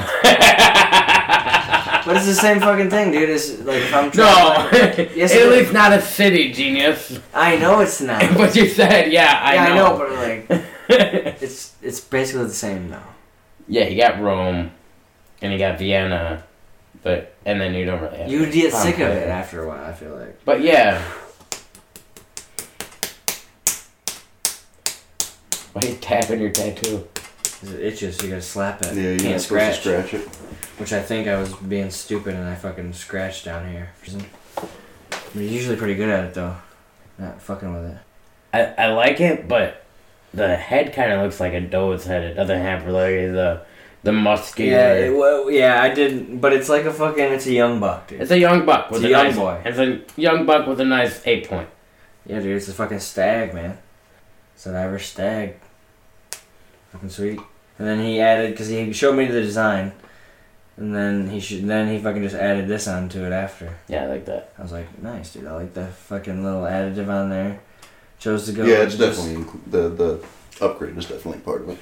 but it's the same fucking thing, dude. It's like if I'm No, traveling- Yes, it Italy's is. not a city, genius. I know it's not. But you said, yeah, I yeah, know. I know, but like it's it's basically the same though. Yeah, you got Rome, and you got Vienna, but and then you don't really. Have You get sick of Pompeii. it after a while. I feel like. But yeah. Why are you tapping your tattoo? 'Cause it itches, so you gotta slap it. Yeah, you're Can't not supposed scratch. to scratch it. Which I think I was being stupid and I fucking scratched down here. I'm usually pretty good at it though. Not fucking with it. I, I like it, but the head kind of looks like a doe's head. It doesn't have really the the muscular. Yeah, it, well, yeah, I didn't, but it's like a fucking, it's a young buck, dude. It's a young buck with It's a, a young nice, boy. It's a young buck with a nice eight point. Yeah, dude, it's a fucking stag, man. It's an Irish stag. Fucking sweet. And then he added, because he showed me the design, and then he should, then he fucking just added this onto it after. Yeah, I like that. I was like, nice, dude. I like the fucking little additive on there. Chose to go. Yeah, it's just- definitely inclu- the the upgrade is definitely part of it.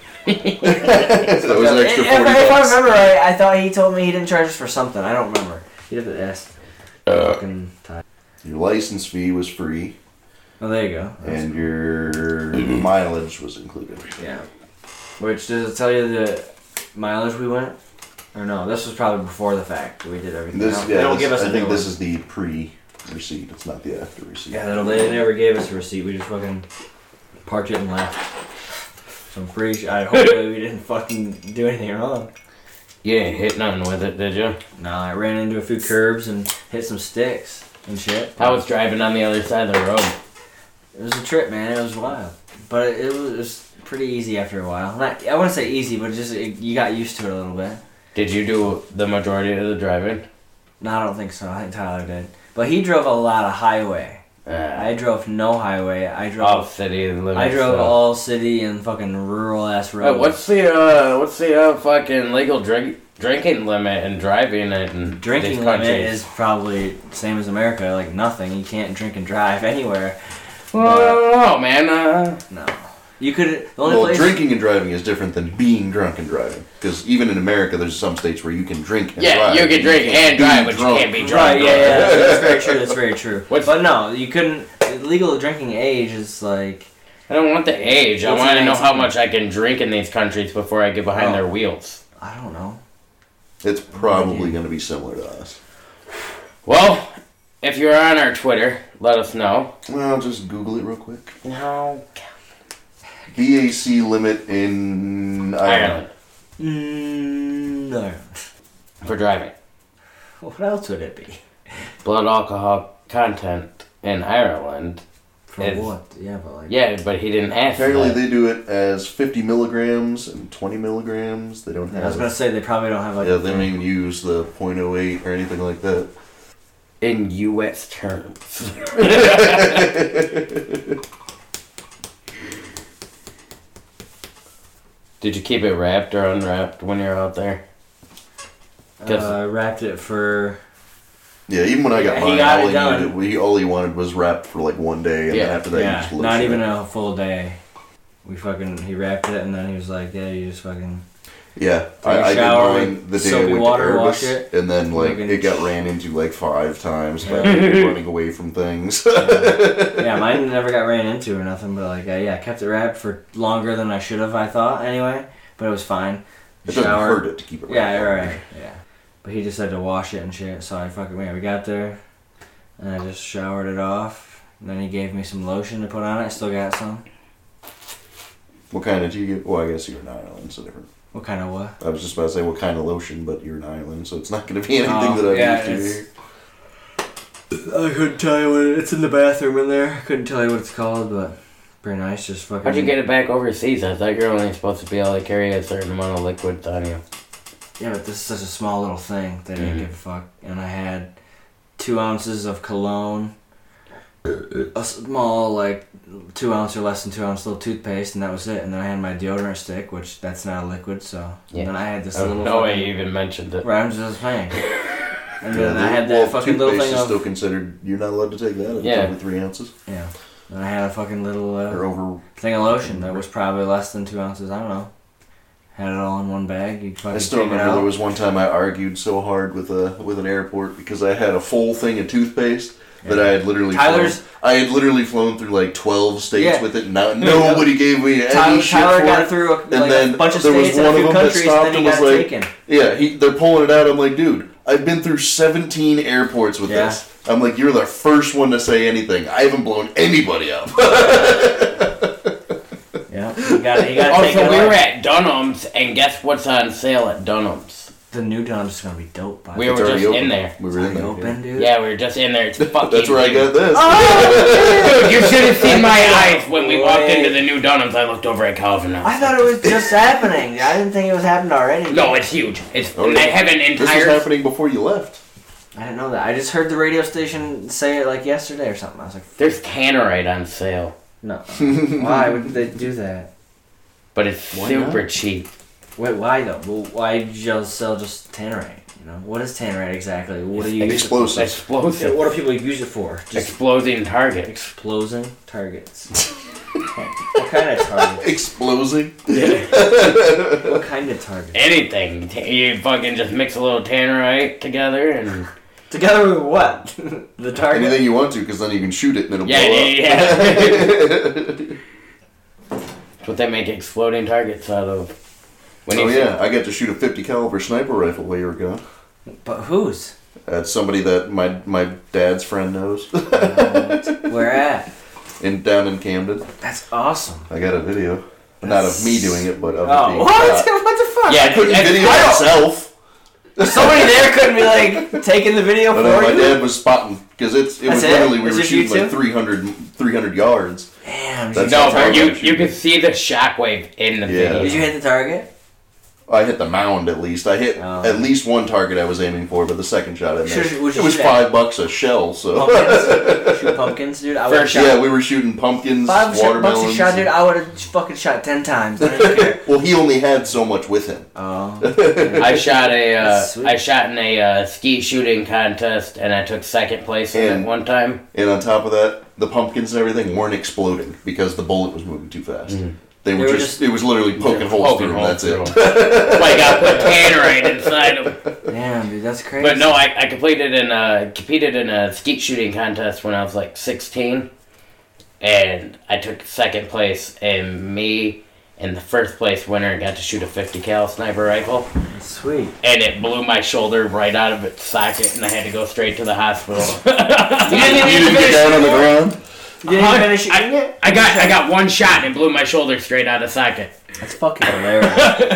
That was an extra If, forty if I bucks. remember right, I thought he told me he didn't charge us for something. I don't remember. He'd have to ask. Uh, Fucking time. Your license fee was free, Oh, there you go. That's and your mileage was included. Yeah. Which, does it tell you the mileage we went? Or no, this was probably before the fact. We did everything. This, They don't- yeah, they don't this- give us a I think new this one. is the pre-receipt. It's not the after receipt. Yeah, they they never gave us a receipt. We just fucking parked it and left. So I'm pretty sure, I hopefully we didn't fucking do anything wrong. You didn't hit nothing with it, did you? Nah, I ran into a few curbs and hit some sticks and shit. I was driving on the other side of the road. It was a trip, man. It was wild. But it was, it was pretty easy after a while. Not, I wouldn't say easy, but just it, you got used to it a little bit. Did you do the majority of the driving? No, I don't think so. I think Tyler did. But he drove a lot of highway. Uh, I drove no highway. I drove. all city limits. I drove so. all city and fucking rural ass Uh, roads. what's the uh, what's the uh, fucking legal drink drinking limit and driving in Drinking these limit countries? is probably same as America, like nothing. You can't drink and drive anywhere. Well, I don't know, man. Uh, No, you could. The only Well, place. drinking and driving is different than being drunk and driving. Because even in America, there's some states where you can drink and yeah, drive. you can drink can't and be drive, but you drunk. can't be drunk. Right, yeah, yeah, that's very true. That's very true. What's- but no, you couldn't. Legal drinking age is like. I don't want the age. I What's want to the know how nineteen? much I can drink in these countries before I get behind Oh. their wheels. I don't know. It's probably going to be similar to us. Well, if you're on our Twitter, let us know. Well, just Google it real quick. No, B A C limit in Ireland. Ireland Mm, no. for driving. What else would it be? Blood alcohol content in Ireland. For It's- what? Yeah, but like. Yeah, but he didn't ask. Apparently, that. they do it as fifty milligrams and twenty milligrams. They don't I was have. gonna say they probably don't have like. Yeah, they don't even use the point oh eight or anything like that. in U S terms. Did you keep it wrapped or unwrapped when you're out there? Uh, wrapped it for. Yeah, even when I got Yeah, he mine, got all it he, done. needed, we, all he wanted was wrapped for like one day, and Yeah, then after that, you Yeah, just not lotion even it. a full day. We fucking he wrapped it and then he was like, yeah, you just fucking. Yeah, Take a I, I did shower, mine the day I soapy went water, to wash Airbus, it, and then like fucking- it got ran into like five times by Yeah. people running away from things. Yeah, mine never got ran into or nothing, but like, uh, yeah, I kept it wrapped for longer than I should have, I thought, anyway. But it was fine. It doesn't hurt it to keep it. Yeah, wrapped. you're right. Yeah. But he just had to wash it and shit, so I fucking, yeah, we got there, and I just showered it off, and then he gave me some lotion to put on it. I still got some. What kind did you get? Well, I guess you're in Ireland, so different. What kind of what? I was just about to say what kind of lotion, but you're an island, so it's not going to be anything Oh, that I'm yeah, used to it's- here. I couldn't tell you what it's in the bathroom in there. I couldn't tell you what it's called, but pretty nice. Just fucking. How'd you get it back overseas? I thought you were only supposed to be able to carry a certain amount of liquids on you. Yeah, but this is such a small little thing. They didn't Mhm. give a fuck. And I had two ounces of cologne, a small like two ounce or less than two ounce little toothpaste, and that was it. And then I had my deodorant stick, which that's not a liquid. So Yeah. and then I had this I little. don't know why fucking- you even mentioned it. Right, I'm just saying. And then Yeah, I had that well, fucking little toothpaste thing is of still considered. You're not allowed to take that. It's Yeah. only three ounces yeah. And I had a fucking little or uh, over. thing of lotion that was probably less than two ounces. I don't know. Had it all in one bag. You fucking I still take it remember out. there was one time I argued so hard with a with an airport because I had a full thing of toothpaste that I had literally. Tyler's- Flown, I had literally flown through like twelve states Yeah. with it. And not, nobody gave me any Tyler, shit Tyler for got it. through a, And like then a bunch of there was states and a one few of them that countries, stopped and then and he was got like, taken. Yeah, he, they're pulling it out. I'm like, dude, I've been through seventeen airports with Yeah. this. I'm like, you're the first one to say anything. I haven't blown anybody up. Yeah, you got you got to Oh, take so it we away. were at Dunham's, and guess what's on sale at Dunham's? The new Dunham's is gonna be dope. By We the were It's already just open. in there. We were in way. there. open, dude. Yeah, we were just in there. It's fucking That's where I huge. got this. Dude, you should have seen my eyes when we walked Wait. into the new Dunham's. I looked over at Calvin. I thought it was just happening. I didn't think it was happening already. No, it's huge. It's Oh, they yeah. have an This was entire. happening before you left. I didn't know that. I just heard the radio station say it like yesterday or something. I was like, There's Tannerite on sale, no. Why would they do that? but it's Why super not? cheap. Wait, why though? Well, why did you just sell just Tannerite? You know, what is Tannerite exactly? What do you use it Explosive. for? Explosive. What do people use it for? Just Exploding target. exploding targets. What kind of target? Explosing. What kind of target? Anything. You fucking just mix a little Tannerite together and. Together with what? The target. Anything you want to, because then you can shoot it and it'll Yeah, blow yeah, up. yeah. That's what they make exploding targets out of. When Oh you yeah, I got to shoot a fifty caliber sniper rifle while you were gone. But whose? That's somebody that my my dad's friend knows. Where at? in down in Camden. That's awesome. I got a video, not of me doing it, but of it Oh, being what? shot. What the fuck? Yeah, I couldn't it's- video I don't- myself. Somebody there couldn't be like taking the video But for uh, my you. dad was spotting because it's it That's was it? literally we It's were just shooting you like two? three hundred, three hundred yards. Damn. That's No, how far but I you was you shooting. could see the shockwave in the Yeah. video. Did you hit the target? I hit the mound at least. I hit Oh. at least one target I was aiming for, but the second shot I Should- missed. would you It was shoot five bucks a shell, so Pumpkins. Shoot pumpkins, dude. I would have First shot. yeah, we were shooting pumpkins, Five shot, bucks watermelons. a shot, dude. I would have fucking shot ten times. I didn't care. Well, he only had so much with him. Oh. I shot a uh, That's sweet. I shot in a uh, skeet shooting contest and I took second place in And- it one time. And on top of that, the pumpkins and everything weren't exploding because the bullet was moving too fast. Mhm. They, were They were just, just- it was literally poking holes Poking through them, holes that's through it. 'em. Like I put Tannerite inside them. Damn, dude, that's crazy. But no, I, I completed in a, competed in a skeet shooting contest when I was like sixteen, and I took second place. And me and the first place winner got to shoot a fifty cal sniper rifle, Sweet. and it blew my shoulder right out of its socket, and I had to go straight to the hospital. You didn't You even didn't get finish down on the it? ground? You didn't Huh? finish shooting it? I got I got one shot and it blew my shoulder straight out of socket. That's fucking hilarious.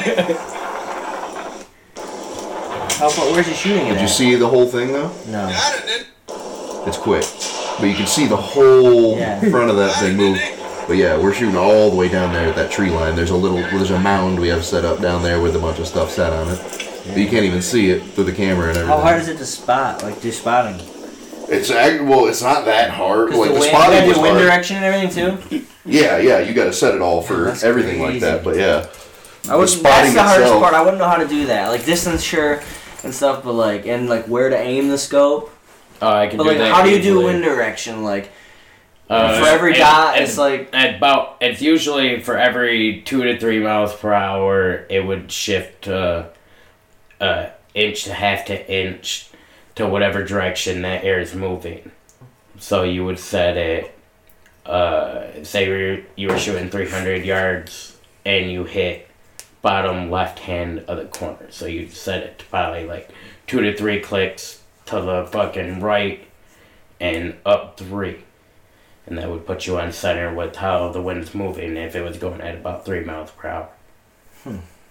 How far? Where's he shooting it Did you at? see the whole thing though? No. It's quick. But you can see the whole Yeah. front of that thing move. But yeah, we're shooting all the way down there at that tree line. There's a little, there's a mound we have set up down there with a bunch of stuff set on it. But you can't even see it through the camera and everything. How hard is it to spot? Like do spotting? It's act- well, it's not that hard. Because Like the the wind, spotting you was do wind hard. direction and everything too. Yeah, yeah, you got to set it all for That's everything like crazy. that. But yeah, I would. The spotting That's the hardest itself- part. I wouldn't know how to do that. Like distance, sure, and stuff, but like and like where to aim the scope. Oh, I can But do like, that. how do you do easily. wind direction? Like Uh, for every it- dot, it- it's like At about it's usually for every two to three miles per hour, it would shift to uh, inch to half to inch to whatever direction that air is moving. So you would set it. Uh, say you were, you were shooting three hundred yards and you hit bottom left hand of the corner. So you set it to probably like two to three clicks to the fucking right and up three. And that would put you on center with how the wind's moving if it was going at about three miles per hour.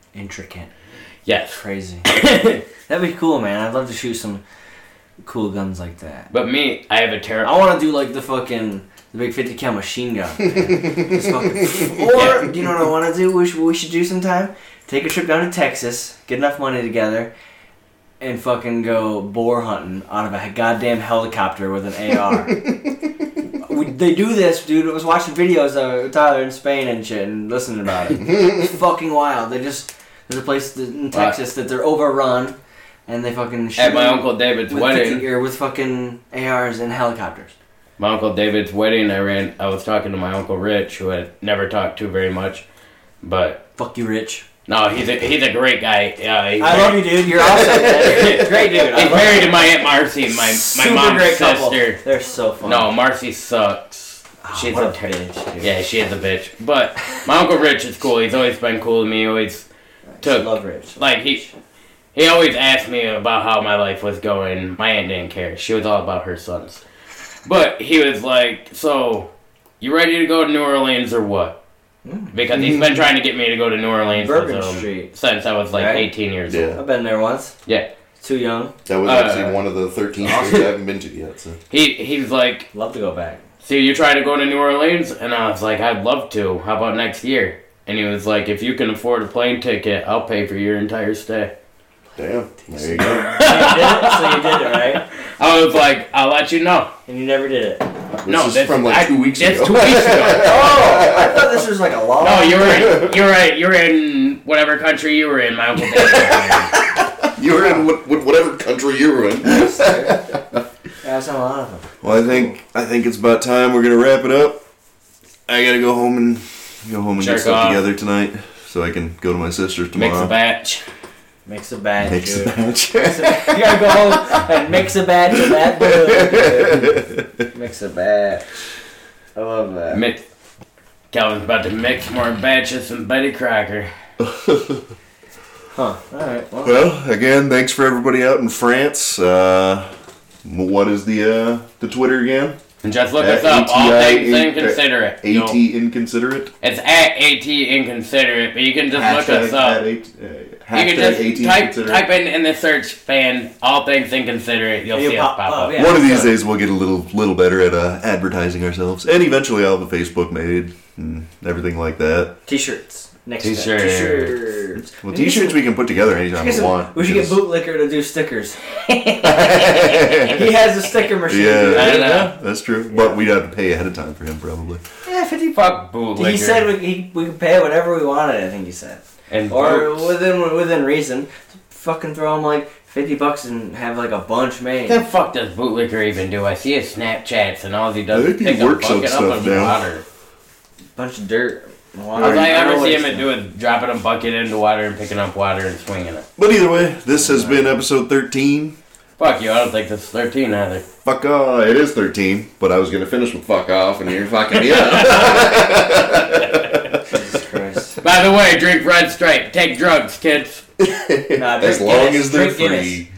intricate. Yes. Crazy. That'd be cool, man. I'd love to shoot some cool guns like that. But me, I have a I terrible. want to do like the fucking the big fifty cal machine gun. Just fucking, or do you know what I want to do? We should, we should do sometime. Take a trip down to Texas, get enough money together, and fucking go boar hunting out of a goddamn helicopter with an A R. we, they do this, dude. I was watching videos of Tyler in Spain and shit and listening about it. It's fucking wild. They just there's a place that- in Texas that they're overrun, and they fucking shoot At my them Uncle David's with wedding. fifty or with fucking A Rs and helicopters. My Uncle David's wedding, I ran. I was talking to my Uncle Rich, who I never talked to very much, but Fuck you, Rich. no, he's a he's a great guy. Yeah, he's I love you, dude. You're awesome. Man. Great dude. I He's love married you. to my Aunt Marcy, my my Super mom's great couple. sister. They're so fun. No, Marcy sucks. Oh, She's what a a ter- bitch, dude. Yeah, she is a bitch. But my Uncle Rich is cool. He's always been cool to me. He always took love Rich. like he he always asked me about how my life was going. My aunt didn't care. She was all about her sons. But he was like, "So, you ready to go to New Orleans or what?" Mm. Because he's been trying to get me to go to New Orleans Bourbon since, um, Street. since I was like Right? eighteen years Yeah. old. I've been there once. Yeah. Too young. That was Uh, actually one of the thirteen states I haven't been to yet. So. He he's like, Love to go back. "So you trying to go to New Orleans?" And I was like, "I'd love to. How about next year?" And he was like, "If you can afford a plane ticket, I'll pay for your entire stay." Damn. There you go. So you did it. So you did it, right? I was like, "I'll let you know." And you never did it. No, This is that's from like I- two weeks that's ago. two weeks ago. Oh, I thought this was like a long. No, you were in, you're right. You're in whatever country you were in. My uncle David. You were in what, what, whatever country you were in. That's a lot of them. Well, I think I think it's about time we're gonna wrap it up. I gotta go home and go home and Jerk get stuff off. together tonight, so I can go to my sister's tomorrow. Mix a batch. Mix a batch, Mix a dude. batch. You gotta go home and mix a batch of that booze. Mix a batch. I love that. Mix. Calvin's about to mix more batches than Betty Crocker. Huh. Alright, well. Well, again, thanks for everybody out in France. Uh, what is the uh, the Twitter again? And just look Uh, us up. All A T I things in- inconsiderate. AT You'll- Inconsiderate. It's at AT Inconsiderate, but you can just look us Hashtag up. at You AT, uh, can hashtag just AT type, Inconsiderate. type in in the search fan, all things inconsiderate, you'll You'll see us pop pop up, up. yeah. One of these days we'll get a little little better at uh, advertising ourselves, and eventually I'll have a Facebook made and everything like that. T-shirts. Next T-shirts. step. T-shirts. Well, We should t-shirts get we can put together anytime some- we we should want. We should get because- Bootlicker to do stickers. He yeah, has a sticker machine. I dude. know. that's true. But we'd have to pay ahead of time for him probably. Yeah, fifty. Fuck bootlicker. He said we he, we could pay whatever we wanted. I think he said, and or boots. within within reason. Fucking throw him like fifty bucks and have like a bunch made. What the fuck does bootlicker even do? I see his Snapchats and all he does I is think he pick a works on bucket up stuff of now. water. Bunch of dirt. Water. All I I don't ever know see what him he's do is dropping a bucket into water and picking up water and swinging it. But either way, this has been episode thirteen. Fuck you, I don't think this is thirteen either. Fuck off. It is thirteen, but I was gonna finish with fuck off, and you're fucking me up. Jesus Christ. By the way, drink Red Stripe. Take drugs, kids. Nah, As drink long Guinness. as they're Drink Guinness. free.